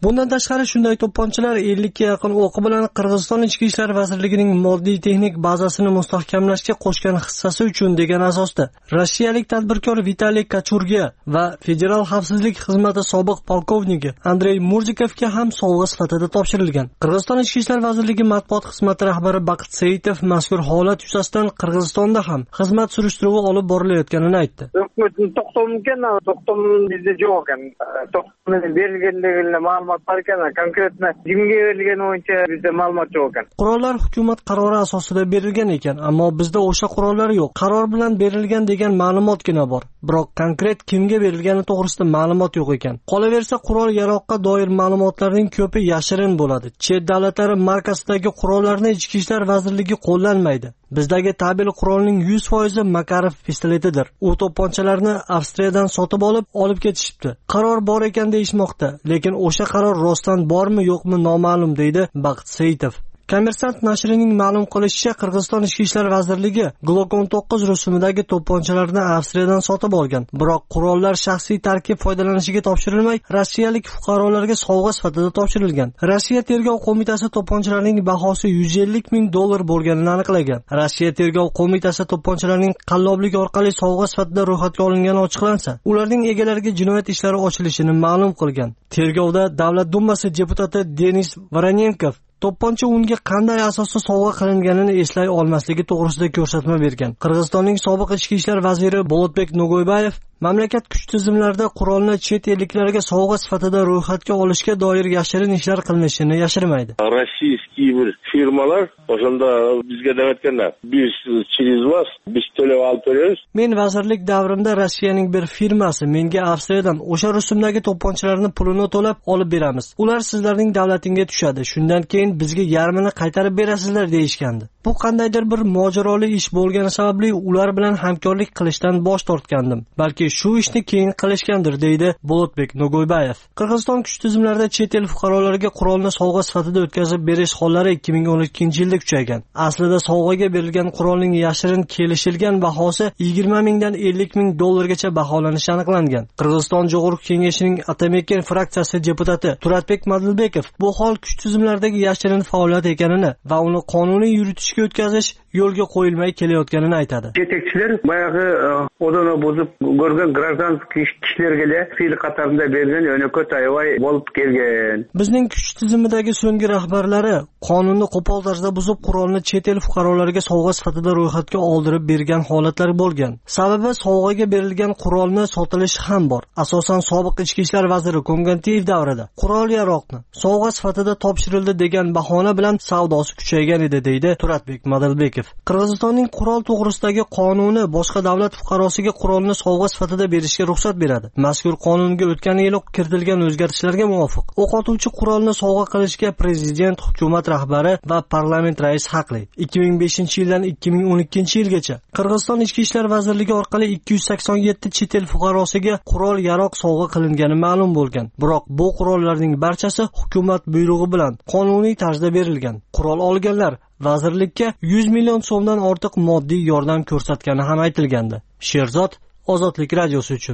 Bundan tashqari shunday to'pponchalar ellikka yaqin o'qi bilan Qirg'iziston Ichki ishlar vazirligining moddiy texnik bazasini mustahkamlashga qo'shgan hissasi uchun degan asosda rossiyalik tadbirkor Vitaliy Kachurga va Federal xavfsizlik xizmati sobiq polkovniki Andrey Murzikovga ham sovg'a sifatida topshirilgan. Qirg'iziston Ichki ishlar vazirligi matbuot xizmati rahbari Baqit Saitov mazkur holat yuzasidan Qirg'izistonda ham xizmat surishtiruvi olib borilayotganini aytdi. To'xtamgan, to'xtam bizda yo'q ekan. To'xtamning berilganligini ma'lumot bor ekan, konkretno kimga berilgani bo'yicha bizda ma'lumot yo'q ekan. Qurollar hukumat qarori asosida berilgan ekan, ammo bizda o'sha qurollar yo'q. Qaror bilan berilgan degan ma'lumotgina bor. Biroq konkret kimga berilgani to'g'risida ma'lumot yo'q ekan. Qolaversa, qurol yaroqqa doir ma'lumotlarning ko'pi yashirin bo'ladi. Chet davlatlari markasidagi qurollarni Ichki ishlar vazirligi qo'llanmaydi. Bizdagi tabil qurolning yuz foiz Makarov pistoletidir. U to'pponchalarni Avstriyadan sotib olib, olib ketishibdi. Qaror bor ekan deyishmoqda, lekin o'sha qaror rostdan bormi, yo'qmi noma'lum deydi Baqit Saitov. Kommersant nashrining ma'lum qilishicha, Qirg'iziston Ichki ishlar vazirligi Glock o'n to'qqiz rusumidagi to'pponchalarni Avstriyadan sotib olgan. Biroq qurollar shaxsiy tarkib foydalanishiga topshirilmay, rossiyalik fuqarolarga sovg'a sifatida topshirilgan. Rossiya tergov qo'mitasi to'pponchalarning bahosi yuz ellik ming dollar bo'lganini aniqlagan. Rossiya tergov qo'mitasi to'pponchalarning qalloblik orqali sovg'a sifatida ro'yxatga olingani ochiqlansa, ularning egalariga jinoyat ishlari ochilishini ma'lum qilgan. Tergovda Davlat dumasi deputati Denis Voronenkov to'pponcha unga qanday asosda sovg'a qilinganini eslay olmasligi to'g'risida ko'rsatma bergan. Qirg'izistonning sobiq ichki ishlar vaziri Bolotbek Nogoybayev mamlakat kuch tizimlarida qurolni chet elliklarga sovg'a sifatida ro'yxatga olishga doir yashirin ishlar qilinishini yashirmaydi. Rossiyskiy bir firmalar o'shanda bizga da'vatganlar. Biz через вас biz to'lab olib beramiz. Men vazirlik davrimda Rossiyaning bir firmasi menga Avstriyadan o'sha rusumdagi to'pponchalarni pulini to'lab olib beramiz. Ular sizlarning davlatingga tushadi. Shundan keyin bizga yarmini qaytarib berasizlar deyishgandi. Bu qandaydir bir mojaroli ish bo'lgani sababli ular bilan hamkorlik qilishdan bosh tortgandim. Balki shu ishni keyin qilishgandir, deydi Bolotbek Nogoybayev. Qirg'iziston kuch tizimlarida chet el fuqarolariga qurolni sovg'a sifatida o'tkazib berish hollari ikki ming o'n ikkinchi yilda kuchaygan. Aslida sovg'aga berilgan qurolning yashirin kelishilgan bahosi yigirma mingdan ellik ming dollargacha baholanishi aniqlangan. Qirg'iziston Jo'g'irq kengashining Atamekin fraksiyasi deputati Turatbek Madilbekov bu hol kuch tizimlaridagi yashirin faoliyat ekanini va uni qonuniy yuritishga o'tkazish yo'lga qo'yilmay kelayotganini aytadi. Yetakchilar bayog'i odamni buzib ko'rgan gражданский kishilarga fe'l qatorida bergan yo'nakot ayvay bo'lib kelgan. Bizning kuch tizimidagi so'nggi rahbarlari qonunni qo'pol tarzda buzib qurolni chet el fuqarolariga sovg'a sifatida ro'yxatga oldirib bergan holatlar bo'lgan. Sababi sovg'aga berilgan qurolni sotilishi ham bor. Asosan sobiq ichki ishlar vaziri Kongantiyev davrida qurol yaroqni sovg'a sifatida topshirildi degan bahona bilan savdosi kuchaygan edi, deydi Turatbek Madilbekov. Qirg'izistonning qurol to'g'risidagi qonuni boshqa davlat fuqarosiga qurolni sovg'a sifatida berishga ruxsat beradi. Mazkur qonunga o'tgan yil kiritilgan o'zgartishlarga muvofiq o'qotuvchi qurolni sovg'a qilishga prezident, hukumat rahbari va parlament raisi haqli. ikki ming beshinchi yildan ikki ming o'n ikkinchi yilgacha Qirg'iziston Ichki ishlar vazirligi orqali ikki yuz sakson yetti chet el fuqarosiga qurol yaroq sovg'a qilingani ma'lum bo'lgan. Biroq bu qurollarning barchasi hukumat buyrug'i bilan qonuniy tarzda berilgan. Qurol olganlar vazirlikka yuz million so'mdan ortiq moddiy yordam ko'rsatgani ham aytilgandi. Sherzod, Ozodlik radiosi uchun.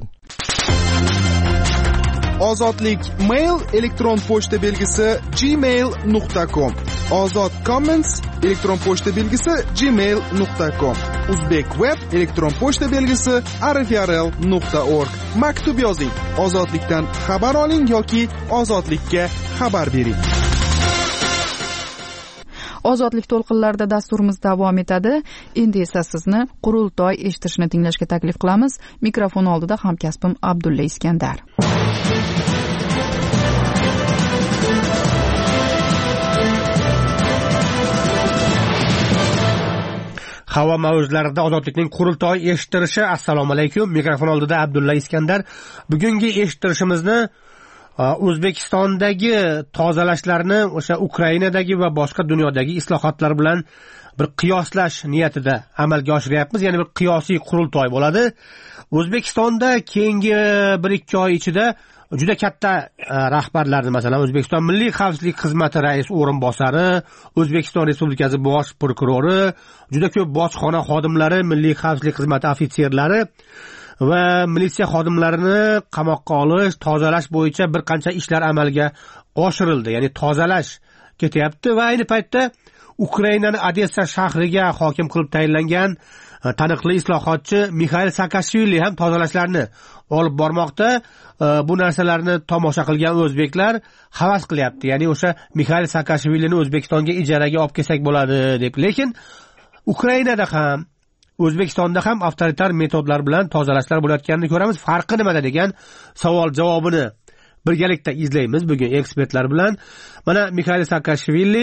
Ozodlik mail elektron pochta belgisi gmail nuqta com. Ozod comments elektron pochta belgisi gmail nuqta com. Uzbek web elektron pochta belgisi arfrl nuqta org. Maktub yozing. Ozodlikdan xabar oling yoki ozodlikka xabar bering. Ozodlik to'lqinlarida dasturimiz davom etadi. Endi esa sizni qurultoy eshitishni tinglashga taklif qilamiz. Mikrofon oldida hamkasbim Abdulla Iskandar. Havo mavjlarida ozodlikning qurultoy eshittirishi. Assalomu alaykum. Mikrofon oldida Abdulla Iskandar. Bugungi eshittirishimizni O'zbekistondagi tozalashlarni o'sha Ukrainadagi va boshqa dunyodagi islohotlar bilan bir qiyoslash niyatida amalga oshiryapmiz. Ya'ni bir qiyosiy qurultoy bo'ladi. O'zbekistonda keyingi bir ikki oy ichida juda katta rahbarlarni, masalan, O'zbekiston Milliy xavfsizlik xizmati rais o'rinbosari, O'zbekiston Respublikasi bosh prokurori, juda ko'p bojxona xodimlari, Milliy xavfsizlik xizmati ofitserlari va militsiya xodimlarini qamoqqa olish, tozalash bo'yicha bir qancha ishlar amalga oshirildi, ya'ni tozalash ketyapti va ayni paytda Ukrainani Odessa shahriga hokim qilib tayinlangan taniqli islohotchi Mixail Saakashvili ham tozalashlarni olib bormoqda. Bu narsalarni tomosha qilgan o'zbeklar havas qilyapti, ya'ni o'sha Mixail Saakashvilini O'zbekistonga ijaraga olib kelsak bo'ladi deb. Lekin Ukrainada ham O'zbekistonda ham avtoritar metodlar bilan tozalashlar bo'layotganini ko'ramiz. Farqi nimada degan savol javobini birgalikda izlaymiz bugun ekspertlar bilan. Mana Mixail Saakashvili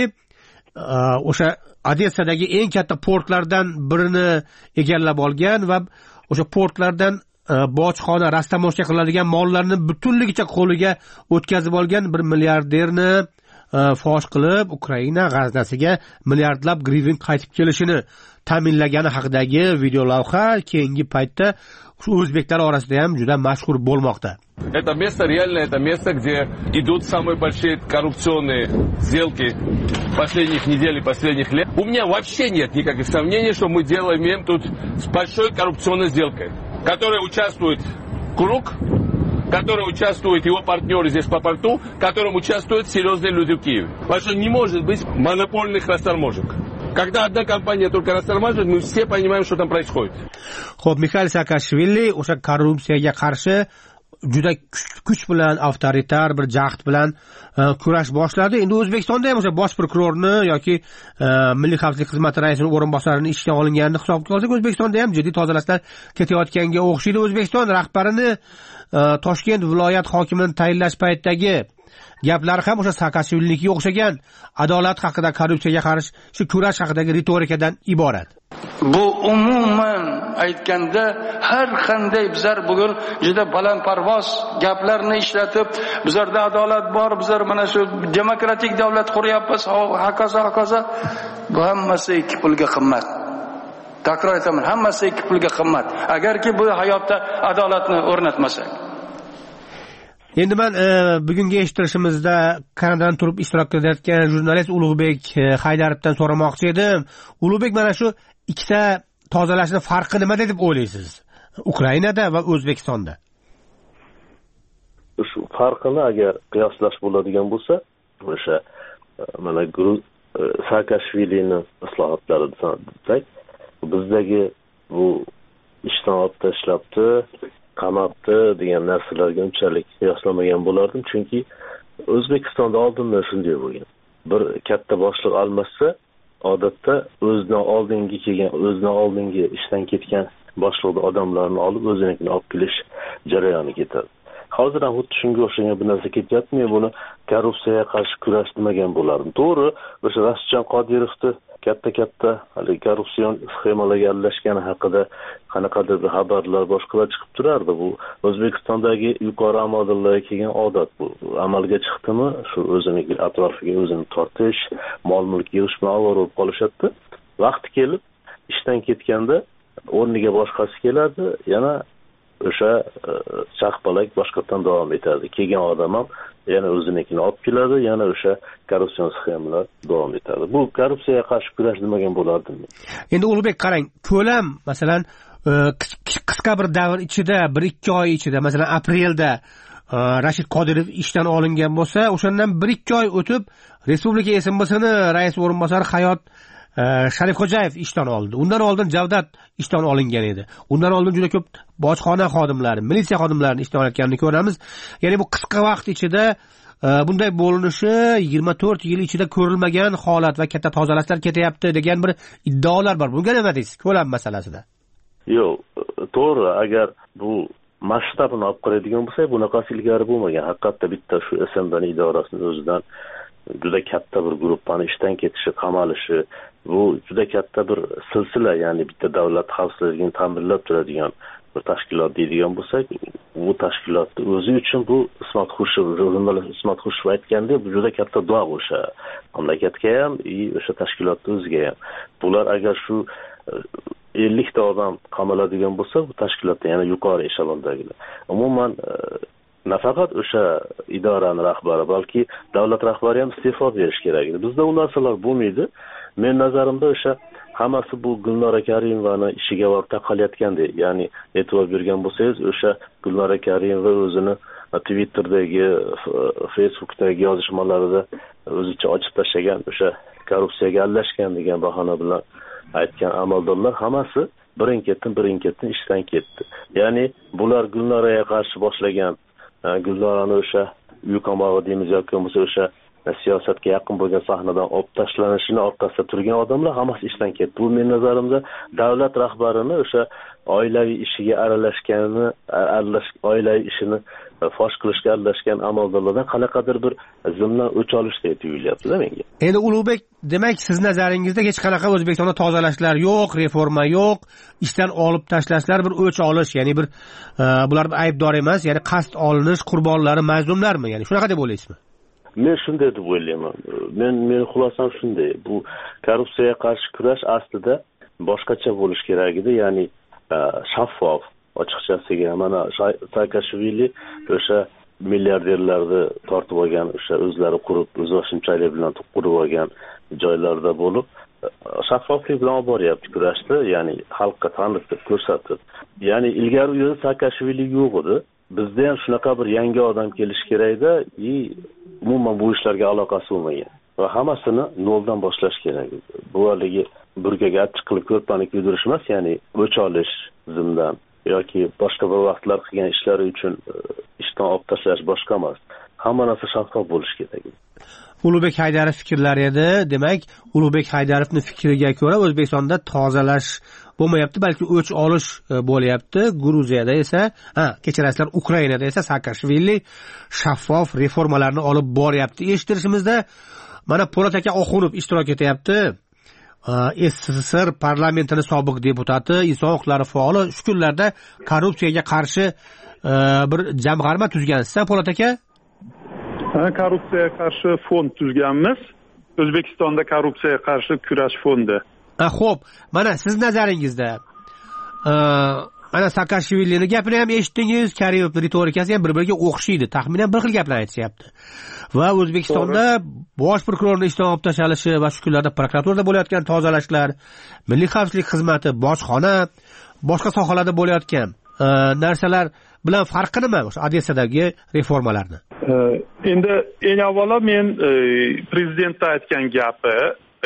o'sha Odessadagi eng katta portlardan birini egallab olgan va o'sha portlardan bojxona, rastamoshka qiladigan mollarni butunligicha qo'liga o'tkazib olgan bir milliarderni fosh qilib, Ukraina g'aznasiga milliardlab grivin qaytib kelishini ta'minlagani haqidagi video lavha keyingi paytda o'zbeklar orasida ham juda mashhur bo'lmoqda. Это место реально, это место, где идут самые большие коррупционные сделки последних недель и последних лет. У меня вообще нет никаких сомнений, что мы делаем имеем тут с большой коррупционной сделкой, в которой участвует Круг, в которой участвуют его партнеры здесь по порту, в котором участвуют серьезные люди в Киеве. Потому что не может быть монопольных растормажек. Когда одна компания только растормаживает, мы все понимаем, что там происходит. Xo'p, Mixail Saakashvili o'sha korrupsiyaga qarshi juda kuch bilan, avtoritar bir jahd bilan kurash boshladi. Endi O'zbekistonda ham o'sha bosh prokurorni yoki Milliy xavfsizlik xizmati raisining o'rinbosarini ishga olinganini hisobga olsak, O'zbekistonda ham jiddiy tozalashlar ketayotganga o'xshaydi. O'zbekiston rahbarini Toshkent viloyat hokimini tayinlash paytidagi gaplar ham o'sha Saakashviliga o'xshagan adolat haqida, korrupsiyaga qarshi shu kurash haqidagi ritorikadan iborat. Bu umuman aytganda har qanday bizlar bugun juda balandparvoz gaplarni ishlatib, bizlarda adolat bor, bizlar mana shu demokratik davlat quryapmiz, hokazo hokazo, bu hammasi ikki pulga qimmat. Takror aytaman, hammasi ikki pulga qimmat. Agarki bu hayotda adolatni o'rnatmasak. Endi men bugungi eshittirishimizda Kanadadan turib ishtirok etayotgan jurnalist Ulug'bek Haydarovdan so'ramoqchi edim. Ulug'bek, mana shu ikkita tozalashning farqi nimada deb o'ylaysiz? Ukrainada va O'zbekistonda. Shu farqini agar qiyoslash bo'ladigan bo'lsa, o'sha mana Saakashvilini islohotlari desak, bizdagi bu ishdan olib tashlabdi, qamoqda degan narsalarga unchalik qiyoslamagan bo'lardim, chunki O'zbekistonda oldindan shunday bo'lgan. Bir katta boshliq almashsa, odatda o'zidan oldingi kelgan, o'zidan oldingi ishdan ketgan boshliqni odamlarni olib o'zinikini olib kelish jarayoni ketadi. Hozir ham xuddi shunga o'xshagan bir narsa ketyapti. Men buni korrupsiyaga qarshi kurash demagan bo'lardim. To'g'ri, o'sha Rasuljon Qodirovni katta-katta hali korrupsion sxemalarga aralashgani haqida qanaqadir xabarlar boshqalar chiqib turardi. Bu O'zbekistondagi yuqori amaldorlarga kelgan odat bu. Amalga chiqdimi, shu o'zining atrofiga o'zini tortish, mol-mulk yig'ish bilan ovora bo'lib qolishadi. Vaqti kelib, ishdan ketganda o'rniga boshqasi keladi, yana o'sha chaqpalak boshqatdan davom etadi. Kelgan odam ham yana o'zinikini olib keladi, yana o'sha korrupsion sxemalar davom etadi. Bu korrupsiyaga qarshi kurash demagan bo'lardim. Endi Ulug'bek, qarang, ko'lam masalan qisqa bir davr ichida, bir ikki oy ichida, masalan aprelda Rashid Qodirov ishdan olingan bo'lsa, o'shandan bir ikki oy o'tib Respublika S M B'sini rais o'rinbosari Hayot Sharifxo'jayev ishdan oldi. Undan oldin Javdat ishdan olingan edi. Undan oldin juda ko'p bojxona xodimlari, militsiya xodimlarini ishdan olayotganini ko'ramiz. Ya'ni bu qisqa vaqt ichida bunday bo'linishi yigirma to'rt yil ichida ko'rilmagan holat va katta tozalashlar ketyapti degan bir iddaolar bor. Bunga nima deysiz ko'lam masalasida? Yo'q, to'g'ri, agar bu masshtabini olib qaraydigan bo'lsak, bunaqasi ilgari bo'lmagan. Haqiqatda bitta shu S M B idorasining o'zidan juda katta bir guruhning ishdan ketishi, qamalishi, bu juda katta bir silsila, ya'ni bitta davlat xavfsizligini ta'minlab turadigan bir tashkilot deydigan bo'lsak, bu tashkilotni o'zi uchun bu Ismat Xushev, jurnalist Ismat Xushev aytgandek, bu juda katta dog' o'sha mamlakatga ham, o'sha tashkilotning o'ziga ham. Bular agar shu ellik ta odam qamaladigan bo'lsa, bu tashkilotda yana yuqori eshelondagilar. Umuman nafaqat o'sha idorani rahbari, balki davlat rahbari ham iste'fo berish kerak edi. Bizda u narsalar bo'lmaydi. Men nazarimda o'sha hammasi bu Gulnora Karimovani ishiga borib taqalayotgandek. Ya'ni e'tibor bergan bo'lsangiz, o'sha Gulnora Karimova o'zini Twitter'dagi, Facebook'dagi yozishmalarida o'zicha ochib tashlagan o'sha korrupsiyaga aralashgan degan bahona bilan aytgan amaldorlar hammasi birin-ketin birin-ketin ishdan ketdi. Ya'ni bular Gulnoraga qarshi boshlagan, Gulnorani o'sha uy qamog'i deymiz yoki bo'lmasa o'sha siyosatga yaqin bo'lgan sahnadan olib tashlanishini orqasida turgan odamlar hammasi ishdan ketdi. Bu men nazarimda davlat rahbarini o'sha oilaviy ishiga aralashgani, aralash oilaviy ishini fosh qilishga aralashgan amaldorlardan qanaqadir bir zimdan o'ch olishday tuyulyapti-da menga. Endi Ulug'bek, demak siz nazaringizda hech qanaqa O'zbekistonda tozalashlar yo'q, reforma yo'q, ishdan olib tashlashlar bir o'ch olish, ya'ni bir bular aybdor emas, ya'ni qasd olinish qurbonlari mazlumlarmi? Ya'ni shunaqa deb o'ylaysizmi? Men shunday deb o'ylayman. Men men xulosam shunday. Bu korrupsiyaga qarshi kurash aslida boshqacha bo'lish kerak edi, ya'ni shaffof. Ochiqchasiga mana Saakashvili o'sha milliarderlarni tortib olgan, o'sha o'zlari qurib, o'z vashimchalik bilan qurib olgan joylarda bo'lib, shaffoflik bilan olib boryapti kurashni, ya'ni xalqqa tanitib, ko'rsatib. Ya'ni ilgari u yerda Saakashvili yo'q edi. Bizda ham shunaqa bir yangi odam kelish kerak-da, i umuman bu ishlarga aloqasi bo'lmagan. Va hammasini noldan boshlash kerak. Bu haligi burgaga achchiq qilib ko'rpani kuydirish emas, ya'ni o'ch olish zimdan yoki boshqa bir vaqtlar qilgan ishlari uchun ishdan olib tashlash boshqa emas. Hamma narsa shaffof bo'lishi kerak. Ulug'bek Haydarov fikrlari edi. Demak, Ulug'bek Haydarovning fikriga ko'ra O'zbekistonda tozalash bo'lmayapti, balki o'ch olish bo'lyapti. Gruziyada esa, ha, kechirasizlar, Ukrainada esa Saakashvili shaffof reformalarni olib boryapti. Eshittirishimizda mana Po'lat aka Oxunov ishtirok etyapti. S S S R parlamentining sobiq deputati, inson huquqlari faoli, shu kunlarda korrupsiyaga qarshi bir jamg'arma tuzgansiz, Po'lat aka? Korrupsiyaga qarshi fond tuzganmiz. O'zbekistonda korrupsiyaga qarshi kurash fondi. Ha, xo'p, mana siz nazaringizda mana Saakashvilining gapini ham eshitdingiz, Karimovning ritorikasi ham bir-biriga o'xshaydi. Taxminan bir xil gaplar aytishyapti. Va O'zbekistonda bosh prokurorning ishdan olib tashlanishi va shu kunlarda prokuraturada bo'layotgan tozalashlar, Milliy xavfsizlik xizmati, bojxona, boshqa sohalarda bo'layotgan narsalar bilan farqi nima o'sha Odessadagi reformalarni? Endi eng avvalo men prezidentning aytgan gapi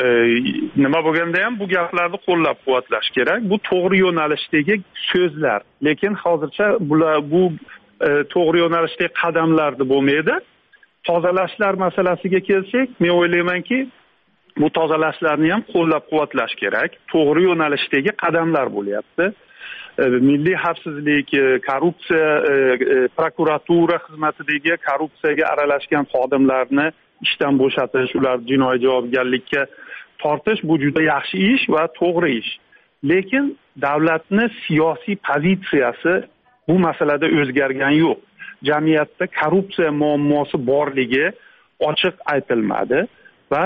nima bo'lganda ham bu gaplarni qo'llab-quvvatlash kerak. Bu to'g'ri yo'nalishdagi so'zlar, lekin hozircha bular bu to'g'ri yo'nalishdagi qadamlarni bo'lmaydi. Tozalashlar masalasiga kelsak, men o'ylaymanki, bu tozalashlarni ham qo'llab-quvvatlash kerak. To'g'ri yo'nalishdagi qadamlar bo'lyapti. Milliy xavfsizlik, korrupsiya, prokuratura xizmatidagi korrupsiyaga aralashgan xodimlarni ishdan bo'shatish, ular jinoiy javobgarlikka tortish bu juda yaxshi ish va to'g'ri ish. Lekin davlatni siyosiy pozitsiyasi bu masalada o'zgargani yo'q. Jamiyatda korrupsiya muammosi borligi ochiq aytilmadi va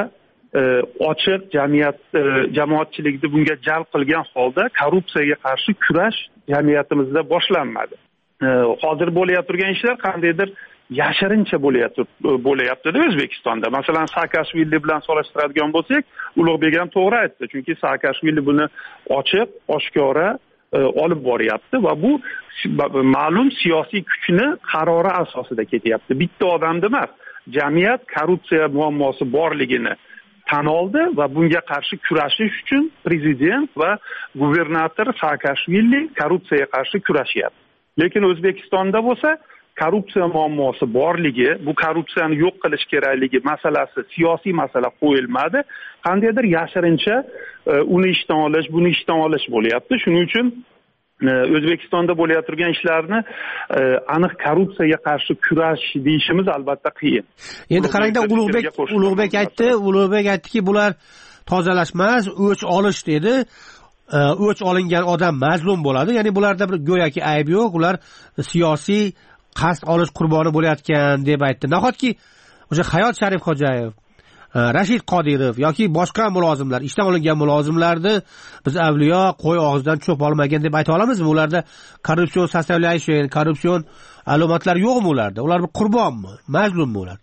ochiq jamiyat jamoatchilikni bunga jalb qilgan holda korrupsiyaga qarshi kurash jamiyatimizda boshlanmadi. Hozir bo'layotgan turgan ishlar qandaydir yashirincha bo'layapti bo'layapti-da O'zbekistonda. Masalan, Saakashvili bilan solishtiradigan bo'lsak, Ulug'bek ham to'g'ri aytdi, chunki Saakashvili buni ochiq, oshkora olib boryapti va bu ma'lum siyosiy kuchni qarori asosida ketyapti. Bitta odamda emas, jamiyat korrupsiya muammosi borligini tan oldi va bunga qarshi kurashish uchun prezident va gubernator Saakashvili korrupsiyaga qarshi kurashyapti. Lekin O'zbekistonda bo'lsa, korrupsiya muammosi borligi, bu korrupsiyani yo'q qilish kerakligi masalasi siyosiy masala qo'yilmadi. Qandaydir yashirincha uni ishdan olish, buni ishdan olish bo'lyapti. Shuning uchun O'zbekistonda bo'layotgan turgan ishlarni aniq korrupsiyaga qarshi kurash deyishimiz albatta qiyin. Endi qarangda, Ulug'bek Ulug'bek aytdi, Ulug'bek aytdiki, bular tozalash emas, o'ch olish dedi. O'ch olingan odam mazlum bo'ladi. Ya'ni bularda bir go'yoki ayb yo'q, ular siyosiy qasd olish qurboni bo'layotgan deb aytdi. Nahotki o'sha Hayot Sharifxo'jayev, Rashid Qodirov yoki boshqa mulozimlar, ishdan olingan mulozimlarni biz avliyo qo'y og'zidan cho'p olmagan deb ayta olamizmi? Ularda korrupsion sostavляющий, korrupsion alomatlar yo'qmi ularda? Ular bir qurbonmi, mazlummi ular?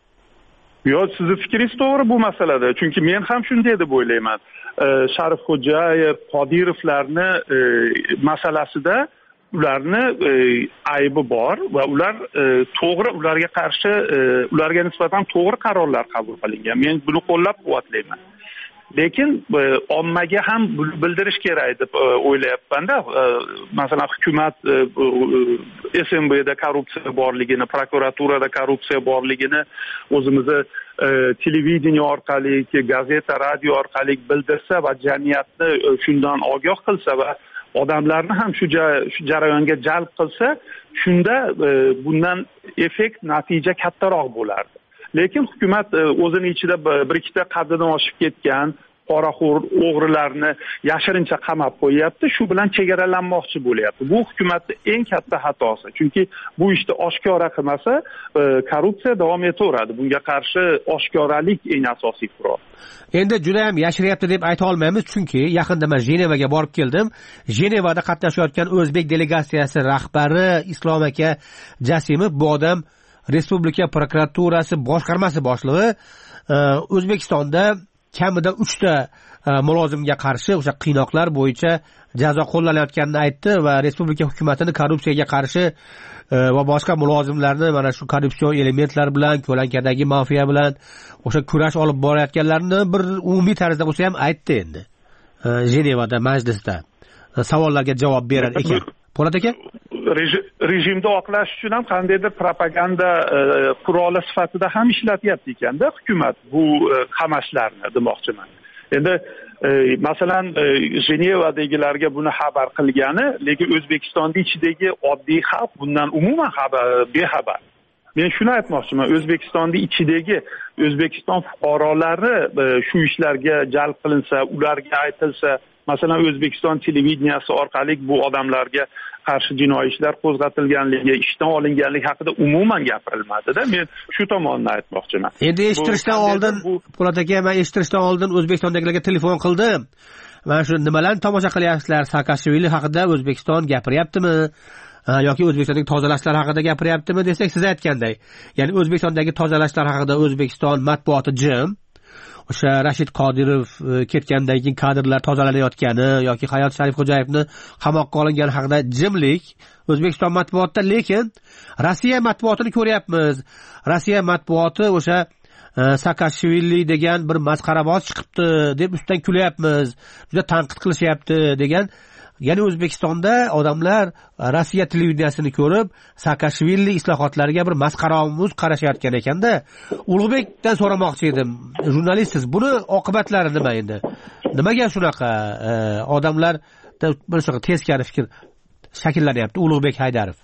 Yo'q, sizning fikringiz to'g'ri bu masalada. Chunki men ham shunday deb o'ylayman. Sharifxo'jayev, Qodirovlarni masalasida ularni aybi bor va ular to'g'ri, ularga qarshi ularga nisbatan to'g'ri qarorlar qabul qilingan. Men buni qo'llab-quvvatlayman. Lekin ommaga ham bildirish kerak deb o'ylayapman-da. Masalan, hukumat S M Bda korrupsiya borligini, prokuraturada korrupsiya borligini o'zimizni televideniya orqali, gazeta, radio orqali bildirsa va jamiyatni shundan ogoh qilsa va odamlarni ham shu jarayonga jalb qilsa, shunda bundan effekt, natija kattaroq bo'lardi. Lekin hukumat o'zini ichida bir ikkita qaddidan oshib ketgan poraxo'r o'g'rilarni yashirincha qamab qo'yapti, shu bilan chegaralanmoqchi bo'lyapti. Bu hukumatning eng katta xatosi. Chunki bu ishni oshkora qilmasa, korrupsiya davom etaveradi. Bunga qarshi oshkoralik eng asosiy qurol. Endi juda ham yashiryapti deb ayta olmaymiz, chunki yaqinda men Jenevaga borib keldim. Jenevada qatnashayotgan o'zbek delegatsiyasi rahbari Islom aka Jasimov, bu odam Respublika prokuraturasi boshqarmasi boshlig'i, O'zbekistonda kamida uchta mulozimga qarshi o'sha qiynoqlar bo'yicha jazo qo'llanayotganini aytdi va respublika hukumatini korrupsiyaga qarshi va boshqa mulozimlarni mana shu korrupsion elementlar bilan, ko'lankadagi mafiya bilan o'sha kurash olib borayotganlarini bir umumiy tarzda bo'lsa ham aytdi endi. Jenevada majlisda savollarga javob berar ekan. Po'lat aka, rejimni oqlash uchun ham qandaydir propaganda quroli sifatida ham ishlatyapti ekanda hukumat bu qamashlarni demoqchiman. Endi masalan Jenevadagilarga buni xabar qilgani, lekin O'zbekistonning ichidagi oddiy xalq bundan umuman xabar bexabar. Men shuni aytmoqchiman, O'zbekistonning ichidagi O'zbekiston fuqarolari shu ishlarga jalb qilinsa, ularga aytilsa, masalan O'zbekiston televideniyasi orqali bu odamlarga qarshi jinoiy ishlar qo'zg'atilganligi, ishdan olinganligi haqida umuman gapirilmadi-da. Men shu tomonni aytmoqchiman. Endi eshittirishdan oldin, Po'lat aka, men eshittirishdan oldin O'zbekistondagilarga telefon qildim. Mana shu nimalarni tomosha qilyapsizlar? Saakashvili haqida O'zbekiston gapiryaptimi? yoki O'zbekistondagi tozalashlar haqida gapiryaptimi desak, siz aytganday. Ya'ni O'zbekistondagi tozalashlar haqida O'zbekiston matbuoti jim. O'sha Rashid Qodirov ketgandan keyin kadrlar tozalanayotgani yoki Hayot Sharifxo'jayevni qamoqqa olingani haqida jimlik O'zbekiston matbuotida, lekin Rossiya matbuotini ko'ryapmiz. Rossiya matbuoti o'sha Saakashvili degan bir masxaraboz chiqibdi deb ustidan kulyapmiz. Juda tanqid qilishyapti degan. Ya'ni O'zbekistonda odamlar Rossiya televideniyasini ko'rib, Saakashvili islohotlariga bir masxaraomuz qarashayotgan ekanda, Ulug'bekdan so'ramoqchi edim. Jurnalistsiz, buni oqibatlari nima endi? Nimaga shunaqa odamlar bir teskari fikr shakllanyapti? Ulug'bek Haydarov.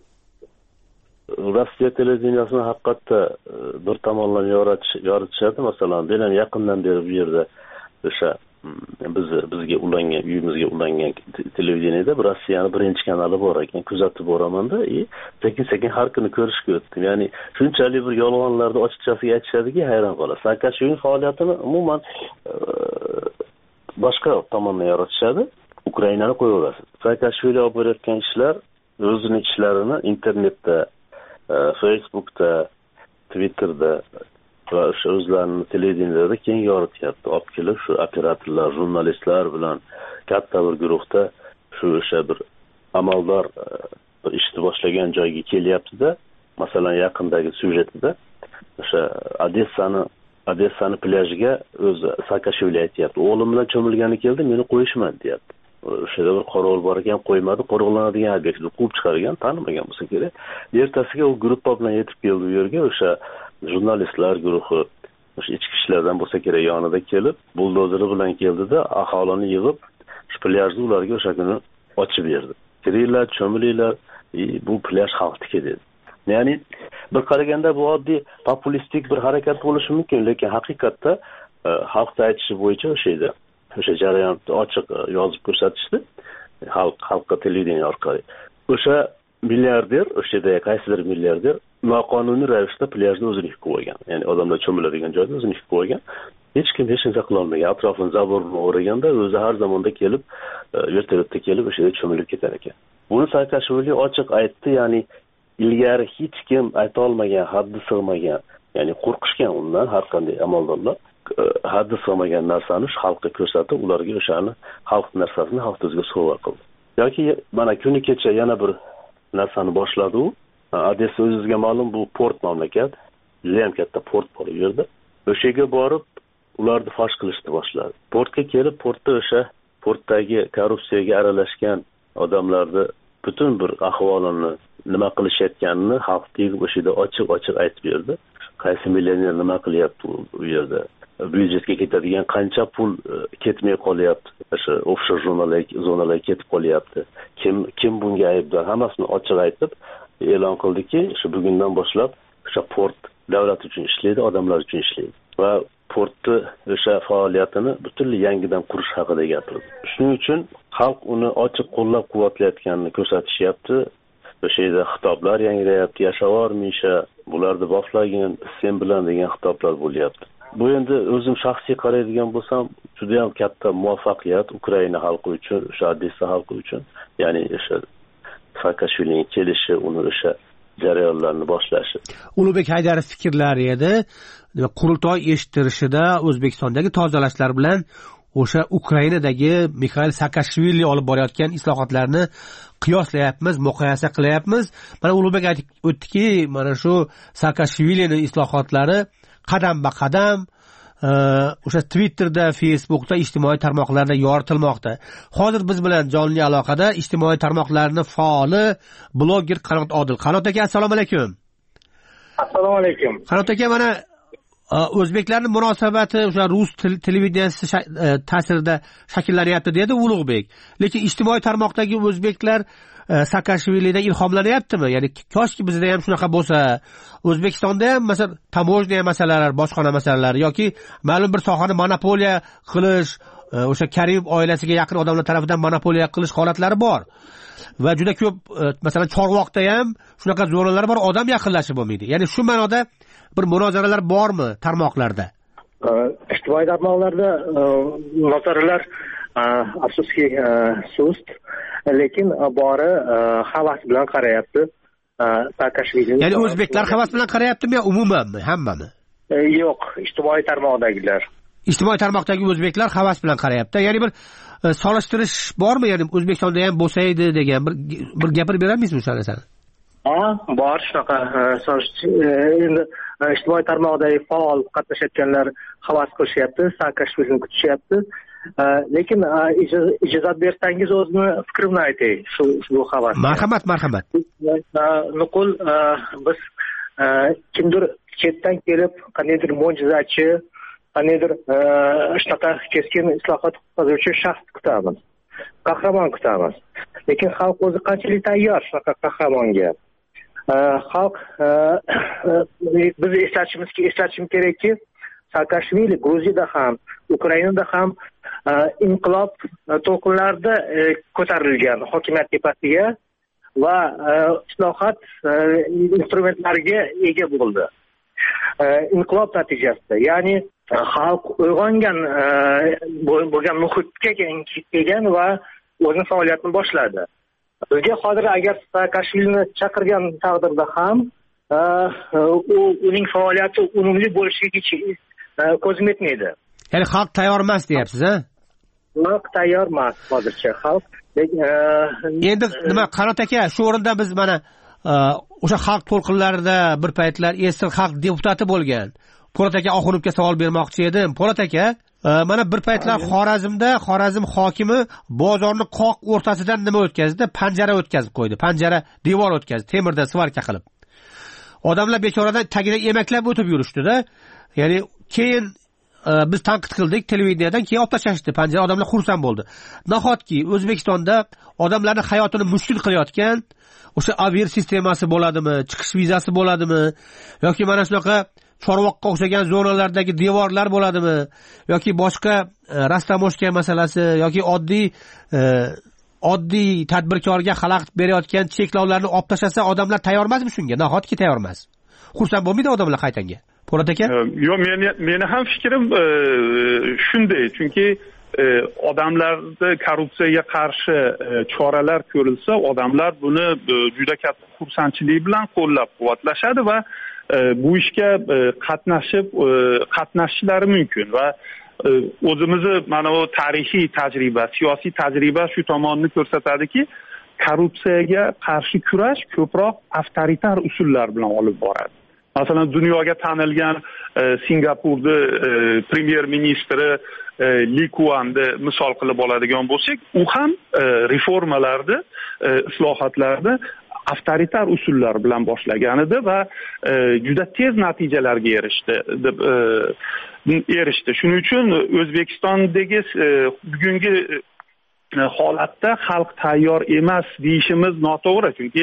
Rossiya televideniyasini haqiqatda bir tomondan yoritishadi. Masalan, men yaqindan beri bu yerda o'sha biz bizga ulangan, uyimizga ulangan televideniyada Rossiyani birinchi kanali bor ekan, kuzatib boraman-da, e, sekin-sekin har kuni ko'rishga o'tdim. Ya'ni shunchalik bir yolg'onlarni ochiqchasiga aytishadiki, hayron qolasiz. Saakashvili faoliyatini umuman boshqa tomondan yoritishadi. Ukrainani qo'yaverasiz. Saakashvili olib borayotgan ishlar, o'zining ishlarini internetda, Facebookda, Twitterda va o'sha o'zlarini televideniyada keng yorityapti. Olib kelib shu operatorlar, jurnalistlar bilan katta bir guruhda shu o'sha bir amaldor ishni boshlagan joyga kelyapti-da. Masalan, yaqindagi syujetida o'sha Odessani Odessani plyajiga o'zi Saakashvili aytayapti. O'g'lim bilan cho'milgani keldi, meni qo'yishmadi, deyapti. O'sha bir qorovul bor ekan, qo'ymadi, qo'riqlanadigan obyektni quvib chiqargan, tanimagan bo'lsa kerak. Ertasiga u guruh bilan yetib keldi u yerga, o'sha jurnalistlar guruhi o'sha ichki ishlardan bo'lsa kerak yonida kelib, buldozeri bilan keldida aholini yig'ib, shu plyajni ularga o'sha kuni ochib berdi. Kiringlar, cho'milinglar, bu plyaj xalqniki dedi. Ya'ni bir qaraganda bu oddiy populistik bir harakat bo'lishi mumkin, lekin haqiqatda xalqning aytishi bo'yicha o'sha edi. O'sha jarayonni ochiq yozib ko'rsatishdi xalq xalqqa televideniya orqali. O'sha milliarder, o'shada qaysidir milliarder noqonuniy ravishda plyajni o'ziniki qilib olgan. Ya'ni odamlar cho'miladigan joyda o'ziniki qilib olgan. Hech kim hech narsa qila olmagan. Atrofini zabor bilan o'raganda o'zi har zamonda kelib, vertolyotda kelib o'sha yerda cho'milib ketar ekan. Buni Saakashvili ochiq aytdi, ya'ni ilgari hech kim ayta olmagan, haddi sig'magan, ya'ni qo'rqishgan undan har qanday amaldorlar. Haddi sig'magan narsani xalqqa ko'rsatib, ularga o'shani xalq narsasini xalq o'ziga sovg'a qildi. Yoki mana kuni kecha yana bir narsani boshladi u. Odessa o'zingizga ma'lum, bu port mamlakat. Juda ham katta port bor u yerda. O'sha yerga borib, ularni fosh qilishni boshladi. Portga kelib, portda o'sha portdagi korrupsiyaga aralashgan odamlarni butun bir ahvolini, nima qilishayotganini xalq tegib o'sha yerda ochiq-ochiq aytib berdi. Qaysi millioner nima qilyapti u yerda? Byudjetga ketadigan qancha pul ketmay qolyapti? O'sha offshore zonalarga ketib qolyapti. Kim kim bunga aybdor? Hammasini ochiq aytib e'lon qildiki, shu bugundan boshlab o'sha port davlat uchun ishlaydi, odamlar uchun ishlaydi. Va portni o'sha faoliyatini butunlay yangidan qurish haqida gapirdi. Shuning uchun xalq uni ochiq qo'llab-quvvatlayotganini ko'rsatishyapti. O'sha yerda xitoblar yangrayapti, yashavor Misha, bularni boflagin, sen bilan degan xitoblar bo'lyapti. Bu endi o'zim shaxsiy qaraydigan bo'lsam, juda ham katta muvaffaqiyat Ukraina xalqi uchun, o'sha Odessa xalqi uchun. Ya'ni o'sha Saakashvilining kelishi, uni o'sha jarayonlarni boshlashi. Ulug'bek Haydarov fikrlari edi. Qurultoy eshittirishida O'zbekistondagi tozalashlar bilan o'sha Ukrainadagi Mixail Saakashvili olib borayotgan islohotlarni qiyoslayapmiz, muqoyasa qilyapmiz. Mana Ulug'bek aytib o'tdiki, mana shu Saakashvilining islohotlari qadam-ba-qadam o'sha Twitterda, Facebookda, ijtimoiy tarmoqlarda yoritilmoqda. Hozir biz bilan jonli aloqada ijtimoiy tarmoqlarning faoli bloger Qanot Odil. Qanot aka, assalomu alaykum. Assalomu alaykum. Qanot aka, mana o'zbeklarning munosabati o'sha rus televideniyasi ta'sirida shakllanyapti dedi Ulug'bek. Lekin ijtimoiy tarmoqdagi o'zbeklar Saakashvilidan ilhomlanyaptimi? Ya'ni koshki bizda ham shunaqa bo'lsa, O'zbekistonda ham masalan tamojniya masalalar, boshqona masalalar yoki ma'lum bir sohani monopoliya qilish, o'sha Karimov oilasiga yaqin odamlar tomonidan monopoliya qilish holatlari bor. Va juda ko'p masalan Chorvoqda ham shunaqa zo'rlar bor, odam yaqinlashib bo'lmaydi. Ya'ni shu ma'noda bir munozaralar bormi tarmoqlarda? Ijtimoiy tarmoqlarda munozaralar afsuski sust, lekin bori havas bilan qarayapti. Saakashvili. Ya'ni o'zbeklar havas bilan qarayaptimi yo umumanmi, hammami? Yo'q, ijtimoiy tarmoqdagilar. Ijtimoiy tarmoqdagi o'zbeklar havas bilan qarayapti. Ya'ni bir solishtirish bormi? Ya'ni O'zbekistonda ham bo'lsa edi degan bir bir gapirib beramisizmi o'sha narsani? Ha, bor shunaqa endi ijtimoiy tarmoqdagi faol qatnashayotganlar havas qilishyapti, Saakashvilini kutishyapti. Lekin ijozat bersangiz o'zimni fikrimni aytay shu shu havas. Marhamat, marhamat. Nuqul biz kimdir chetdan kelib qandaydir mo'jizachi, qandaydir shunaqa keskin islohot o'tkazuvchi shaxs kutamiz. Qahramon kutamiz. Lekin xalq o'zi qanchalik tayyor shunaqa qahramonga? Xalq biz eslatishimiz eslatishim kerakki, Saakashvili Gruziyada ham, Ukrainada ham inqilob to'lqinlarida ko'tarilgan hokimiyat tepasiga va islohot instrumentlariga ega bo'ldi. Inqilob natijasida, ya'ni xalq uyg'ongan bo'lgan muhitga kelgan va o'zining faoliyatini boshladi. Bizga hozir agar Saakashvilini chaqirgan taqdirda ham u uning faoliyati unumli bo'lishiga ko'zim yetmaydi. Ya'ni xalq tayyor emas deyapsiz, ha? Xalq tayyor emas hozircha. Xalq endi nima Qanot aka, shu o'rinda biz mana o'sha xalq to'lqinlarida bir paytlar Esir xalq deputati bo'lgan Po'lat aka Oxunovga savol bermoqchi edim. Po'lat aka, mana bir paytlar Xorazmda Xorazm hokimi bozorni qoq o'rtasidan nima o'tkazdi? Panjara o'tkazib qo'ydi. Panjara devor o'tkazdi, temirda svarka qilib. Odamlar bechoradan tagidan emaklab o'tib yurishdi-da. Ya'ni keyin biz tanqid qildik televideniyadan, keyin olib tashlashdi. Panjara, odamlar xursand bo'ldi. Nahotki O'zbekistonda odamlarning hayotini mushkul qilayotgan o'sha aviar sistemasi bo'ladimi, chiqish vizasi bo'ladimi yoki mana shunaqa Chorvoqqa o'xshagan zonalardagi devorlar bo'ladimi yoki boshqa rastamoshka masalasi yoki oddiy oddiy tadbirkorga xalaqit berayotgan cheklovlarni olib tashlasa, odamlar tayyor emasmi shunga? Nahotki tayyor emas. Xursand bo'lmaydi odamlar qaytanga. Po'lat aka? Yo'q, meni meni ham fikrim shunday, chunki odamlarda korrupsiyaga qarshi choralar ko'rilsa, odamlar buni juda katta xursandchilik bilan qo'llab-quvvatlashadi va bu ishga qatnashib qatnashishlari mumkin va o'zimizni mana bu tarixiy tajriba, siyosiy tajriba shu tomonni ko'rsatadiki, korrupsiyaga qarshi kurash ko'proq avtoritar usullar bilan olib boradi. Masalan, dunyoga tanilgan Singapurni premyer ministri Li Kuanni misol qilib oladigan bo'lsak, u ham reformalarni, islohotlarni avtoritar usullar bilan boshlagan edi va juda tez natijalarga erishdi deb erishdi. Shuning uchun O'zbekistondagi bugungi holatda xalq tayyor emas deyishimiz noto'g'ri, chunki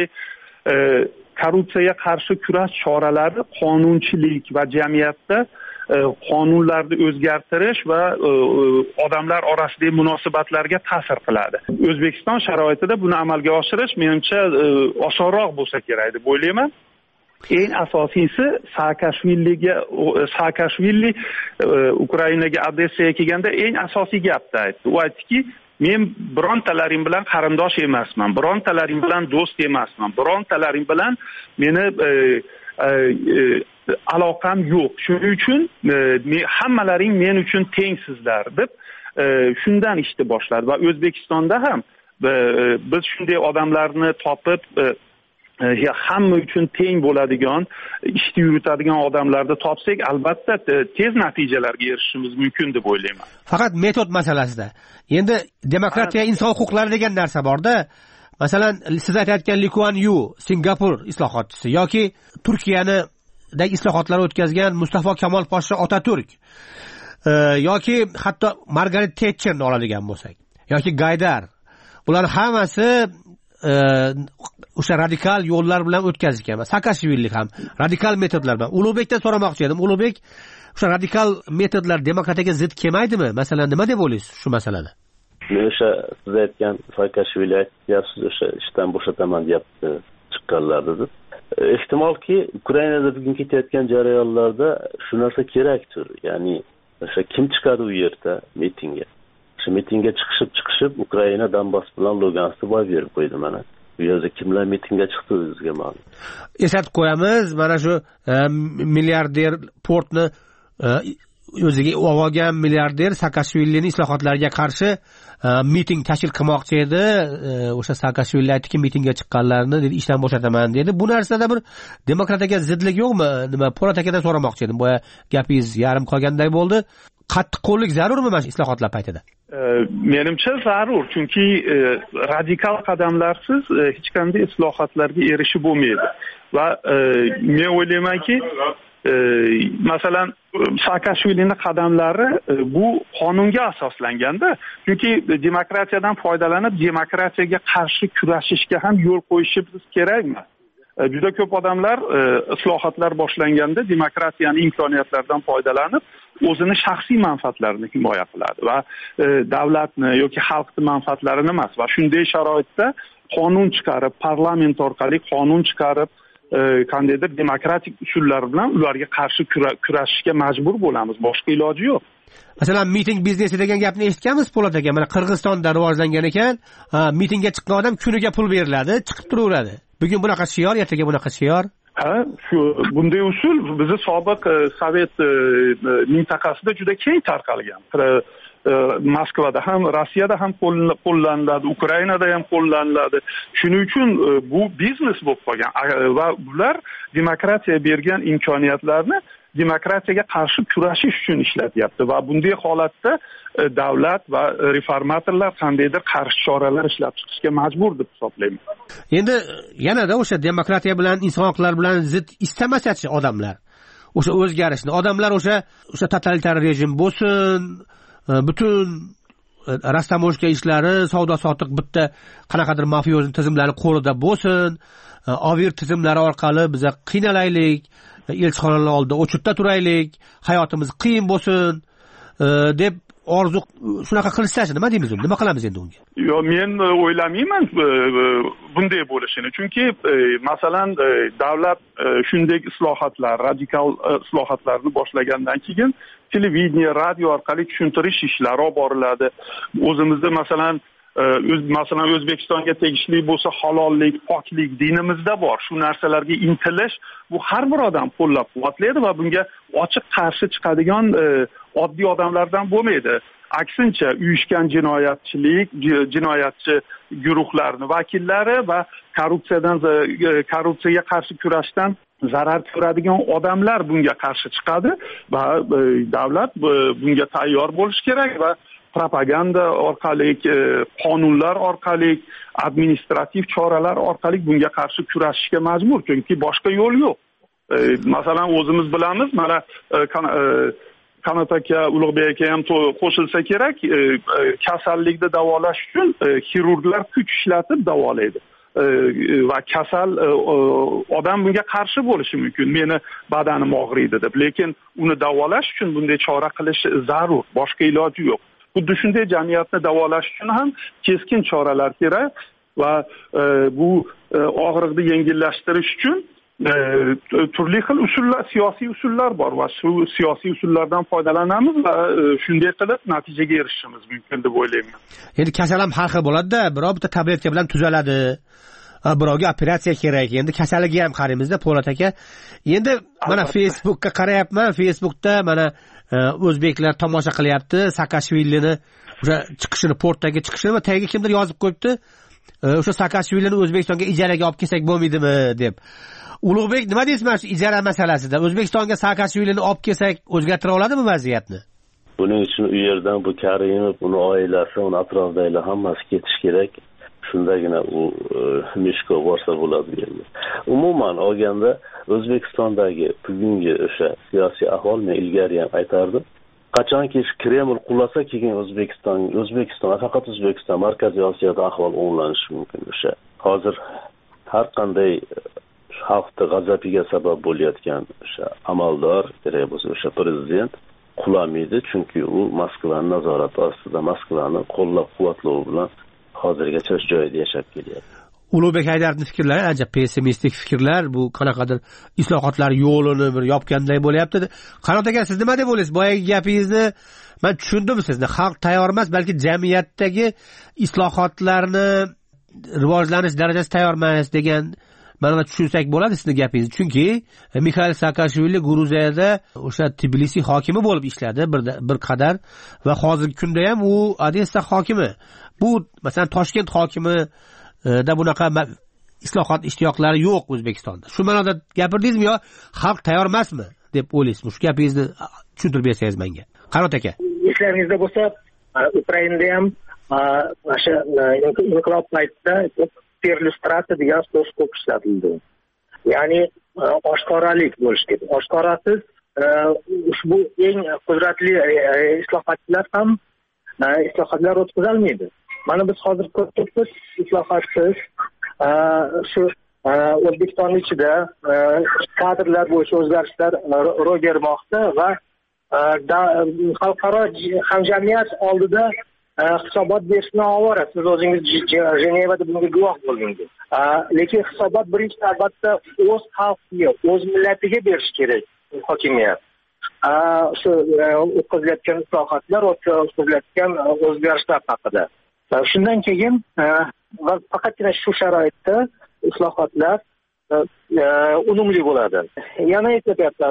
korrupsiyaga qarshi kurash choralari qonunchilik va jamiyatda qonunlarni o'zgartirish va odamlar orasidagi munosabatlarga ta'sir qiladi. O'zbekiston sharoitida buni amalga oshirish menimcha osonroq bo'lsa kerak deb o'ylayman. Eng asosiysi Saakashviliga Saakashvili Ukrainaga Odessaga kelganda eng asosiy gapni aytdi. U aytdiki, men birontalaring bilan qarindosh emasman, birontalaring bilan do'st emasman, birontalaring bilan meni e, e, e, aloqam yo'q. Shuning uchun e, hammalaring men uchun tengsizlar deb e, shundan ishni boshladi va O'zbekistonda ham e, biz shunday odamlarni topib e, e, hamma uchun teng bo'ladigan, ishni yuritadigan odamlarni topsak, albatta tez natijalarga erishishimiz mumkin deb o'ylayman. Faqat metod masalasida. Endi demokratiya, inson huquqlari degan narsa borda. Masalan, siz aytayotgan Li Kuan Yu, Singapur islohotchisi yoki Turkiyani da islohotlar o'tkazgan Mustafa Kamol Poshsha Otaturk e, yoki hatto Margaret Thatcherni oladigan bo'lsak, yoki Gaydar, bular hammasi e, o'sha radikal yo'llar bilan o'tkazgan. Saakashvili ham radikal metodlar bilan. Ulug'bekdan so'ramoqchi edim. Ulug'bek, o'sha radikal metodlar demokratiyaga zid kelmaydimi? Masalan, nima deb o'ylaysiz shu masalada? Men o'sha siz aytgan Saakashvili aytyapsiz, o'sha ishdan bo'shataman deyapti chiqqanlar dedi. Ehtimolki Ukrainada bugun ketayotgan jarayonlarda shu narsa kerakdir. Ya'ni o'sha kim chiqadi u yerda mitingga? Shu mitingga chiqishib chiqishib Ukraina Donbass bilan Luganskni boy berib qo'ydi mana. Bu yerda kimlar mitingga chiqdi bizga ma'lum. Eslatib qo'yamiz, mana shu milliarder portni o'ziga olgan milliarder Saakashvilining islohotlariga qarshi miting tashkil qilmoqchi edi. O'sha Saakashvili aytdiki, mitingga chiqqanlarni dedi ishdan bo'shataman dedi. Bu narsada bir demokratiyaga zidlik yo'qmi? Nima Po'lat akadan so'ramoqchi edim. Boya gapingiz yarim qolganday bo'ldi. Qattiqqo'llik zarurmi mana islohotlar paytida? Menimcha zarur, chunki radikal qadamlarsiz hech qanday islohotlarga erishib bo'lmaydi. Va men o'ylaymanki, masalan, Saakashvilining qadamlari bu qonunga asoslanganda, chunki demokratiyadan foydalanib demokratiyaga qarshi kurashishga ham yo'l qo'yishimiz kerakmi? Juda ko'p odamlar islohotlar boshlanganda demokratiyaning imkoniyatlaridan foydalanib o'zini shaxsiy manfaatlarini himoya qiladi va davlatni yoki xalqning manfaatlarini emas. Va shunday sharoitda qonun chiqarib, parlament orqali qonun chiqarib, qandaydir demokratik usullar bilan ularga qarshi kurashishga majbur bo'lamiz. Boshqa iloji yo'q. Masalan, miting biznesi degan gapni eshitganmiz Po'lat aka. Mana Qirg'izistonda rivojlangan ekan, mitingga chiqqan odam kuniga pul beriladi, chiqib turaveradi. Bugun bunaqa shior, ertaga bunaqa shior. Ha, shu bunday usul bizning sobiq Sovet mintaqasida juda keng tarqalgan. Moskvada ham, Rossiyada ham qo'llaniladi, Ukrainada ham qo'llaniladi. Shuning uchun bu biznes bo'lib qolgan va bular demokratiya bergan imkoniyatlarni demokratiyaga qarshi kurashish uchun ishlatyapti va bunday holatda davlat va reformatorlar qandaydir qarshi choralar ishlab chiqishga majbur deb hisoblayman. Endi yanada o'sha demokratiya bilan, inson huquqlari bilan zid istamasa-chi odamlar o'sha o'zgarishni, odamlar o'sha o'sha totalitar rejim bo'lsin, butun rastamoshka ishlari, savdo sotiq bitta qanaqadir mafioz tizimlari qo'lida bo'lsin, ovir tizimlari orqali biz qiynalaylik, elchixonalar oldida o'chirda turaylik, hayotimiz qiyin bo'lsin deb orzu shunaqa qilishsa-chi, nima deymiz unda? Nima qilamiz endi unga? Yo, men o'ylamayman bunday bo'lishini. Chunki masalan, davlat shunday islohotlar, radikal islohotlarni boshlagandan keyin televideniya, radio orqali tushuntirish ishlari olib boriladi. O'zimizda masalan masalan O'zbekistonga tegishli bo'lsa halollik, poklik dinimizda bor. Shu narsalarga intilish bu har bir odam qo'llab-quvvatlaydi va bunga ochiq qarshi chiqadigan oddiy odamlardan bo'lmaydi. Aksincha, uyushgan jinoyatchilik, jinoyatchi guruhlarning vakillari va korrupsiyadan korrupsiyaga qarshi kurashdan zarar ko'radigan odamlar bunga qarshi chiqadi va davlat bunga tayyor bo'lishi kerak va propaganda orqali, qonunlar orqali, administrativ choralar orqali bunga qarshi kurashishga majbur, chunki boshqa yo'l yo'q. Masalan, o'zimiz bilamiz, mana Qanot aka, Ulug'bek aka ham qo'shilsa kerak, kasallikni davolash uchun xirurglar kuch ishlatib davolaydi. Va kasal odam bunga qarshi bo'lishi mumkin. Meni badanim og'riydi deb, lekin uni davolash uchun bunday chora qilish zarur, boshqa iloji yo'q. Xuddi shunday jamiyatni davolash uchun ham keskin choralar kerak va bu og'riqni yengillashtirish uchun turli xil usullar, siyosiy usullar bor va shu siyosiy usullardan foydalanamiz va shunday qilib natijaga erishishimiz mumkin deb o'ylayman. Endi kasal ham har xil bo'ladi-da, biror bitta tabletka bilan tuzaladi. Birovga operatsiya kerak. Endi kasaliga ham qaraymiz-da, Po'lat aka. Endi mana Facebookka qarayapman, Facebookda mana o'zbeklar tomosha qilyapti Saakashvilini, o'sha chiqishini, portdagi chiqishini va tagiga kimdir yozib qo'yibdi. O'sha Saakashvilini O'zbekistonga ijaraga olib kelsak bo'lmaydimi deb. Ulug'bek, nima deysiz mana shu ijara masalasida? O'zbekistonga Saakashvilini olib kelsak o'zgartira oladimi vaziyatni? Buning uchun u yerdan bu Karimov, uni oilasi, uni atrofidagilar hammasi ketish kerak. Shundagina u Mishko borsa bo'ladi endi. Umuman olganda O'zbekistondagi bugungi o'sha siyosiy ahvol, men ilgari ham aytardim. Qachonki Kreml qulasa, keyin O'zbekiston, O'zbekiston, faqat O'zbekiston, Markaziy Osiyoda ahvol o'nglanishi mumkin. O'sha hozir har qanday xalqning g'azabiga sabab bo'layotgan o'sha amaldor, kerak bo'lsa o'sha prezident qulamaydi, chunki u Moskvaning nazorati ostida, Moskvani qo'llab-quvvatlovi bilan hozirgacha joyida yashab kelyapti. Ulug'bek Haydarovning fikrlari ancha pessimistik fikrlar, bu qanaqadir islohotlar yo'lini bir yopganday bo'lyapti. Qanot aka, siz nima deb o'ylaysiz? Boyagi gapingizni men tushundim sizni. Xalq tayyor emas, balki jamiyatdagi islohotlarni rivojlanish darajasi tayyor emas degan mana tushunsak bo'ladi sizning gapingizni. Chunki Mikhail Saakashvili Gruziyada o'sha Tbilisi hokimi bo'lib ishladi bir bir qadar va hozirgi kunda ham u Odessa hokimi. Bu masalan Toshkent hokimi da bunaqa islohot ishtiyoqlari yo'q O'zbekistonda. Shu ma'noda gapirdingizmi yo xalq tayyor emasmi deb o'ylaysizmi? Shu gapingizni tushuntirib bersangiz menga. Qanot aka. Eslaringizda bo'lsa, Ukrainada ham o'sha inqilob paytida perlustratsiya degan so'z ko'p ishlatildi. Ya'ni oshkoralik bo'lishi kerak. Oshkorasiz ushbu eng qudratli islohotchilar ham islohotlar o'tkazolmaydi. Mana biz hozir ko'p-ko'p islohotsiz shu O'zbekiston ichida kadrlar bo'yicha o'zgarishlar ro'y bermoqda va xalqaro hamjamiyat oldida hisobot berishni ovora. Siz o'zingiz Jenevada bunga guvoh bo'ldingiz. Lekin hisobot birinchi albatta o'z xalqiga, o'z millatiga berish kerak hokimiyat. Shu o'tkazilayotgan islohotlar, o'tkazilayotgan o'zgarishlar haqida. Shundan keyin va faqatgina shu sharoitda islohotlar unumli bo'ladi. Yana aytyapman,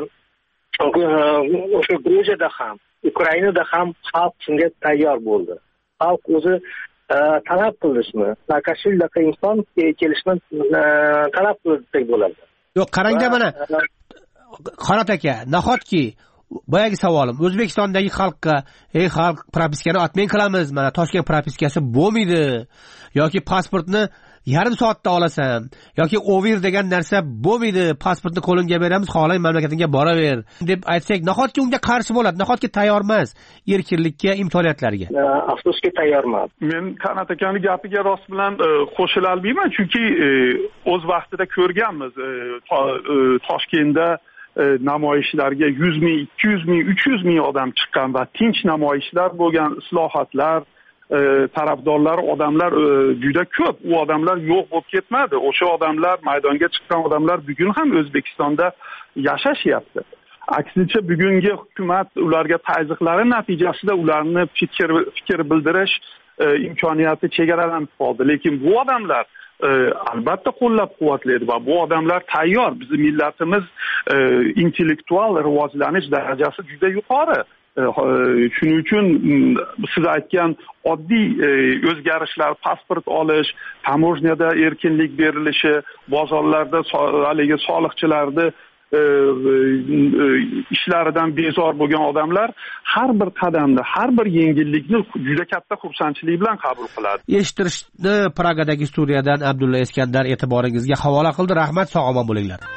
o'sha Gruziyada ham, Ukrainada ham xalq shunga tayyor bo'ldi. Xalq o'zi talab qilishni, Saakashviliga inson kelishni talab qilsak bo'ladi. Yo'q, qarang mana. Qanot aka, nahotki boyagi savolim, O'zbekistondagi xalqqa, "Ey xalq, propiskani otmang qilamiz, mana Toshkent propiskasi bo'lmaydi" yoki pasportni yarim soatda olasan yoki ovir degan narsa bo'lmaydi, pasportni qo'lingga beramiz, xohlang mamlakatingga boraver deb aytsak, nahotki unga qarshi bo'ladi, nahotki tayyor emas erkinlikka, imkoniyatlarga? Afsuski tayyor emas. Men Qanot akaning gapiga rost bilan qo'shila olmayman, chunki o'z vaqtida ko'rganmiz Toshkentda namoyishlarga yuz ming, ikki yuz ming, uch yuz ming odam chiqqan va tinch namoyishlar bo'lgan, islohotlar tarafdorlari odamlar juda ko'p. U odamlar yo'q bo'lib ketmadi. O'sha odamlar, maydonga chiqqan odamlar bugun ham O'zbekistonda yashashyapti. Aksincha, bugungi hukumat ularga tazyiqlari natijasida ularni fikr fikr bildirish imkoniyati chegaralanib qoldi. Lekin bu odamlar albatta qo'llab quvvatlaydi va bu odamlar tayyor. Bizning millatimiz intellektual rivojlanish darajasi juda yuqori. Shuning uchun siz aytgan oddiy o'zgarishlar, pasport olish, tamojnyada erkinlik berilishi, bozorlarda haligi soliqchilarni ishlaridan bezor bo'lgan odamlar har bir qadamda, har bir yengillikni juda katta xursandchilik bilan qabul qiladi. Eshittirishni Pragadagi Suriyadan Abdulla Iskandar e'tiboringizga havola qildi. Rahmat, sog' omon bo'linglar.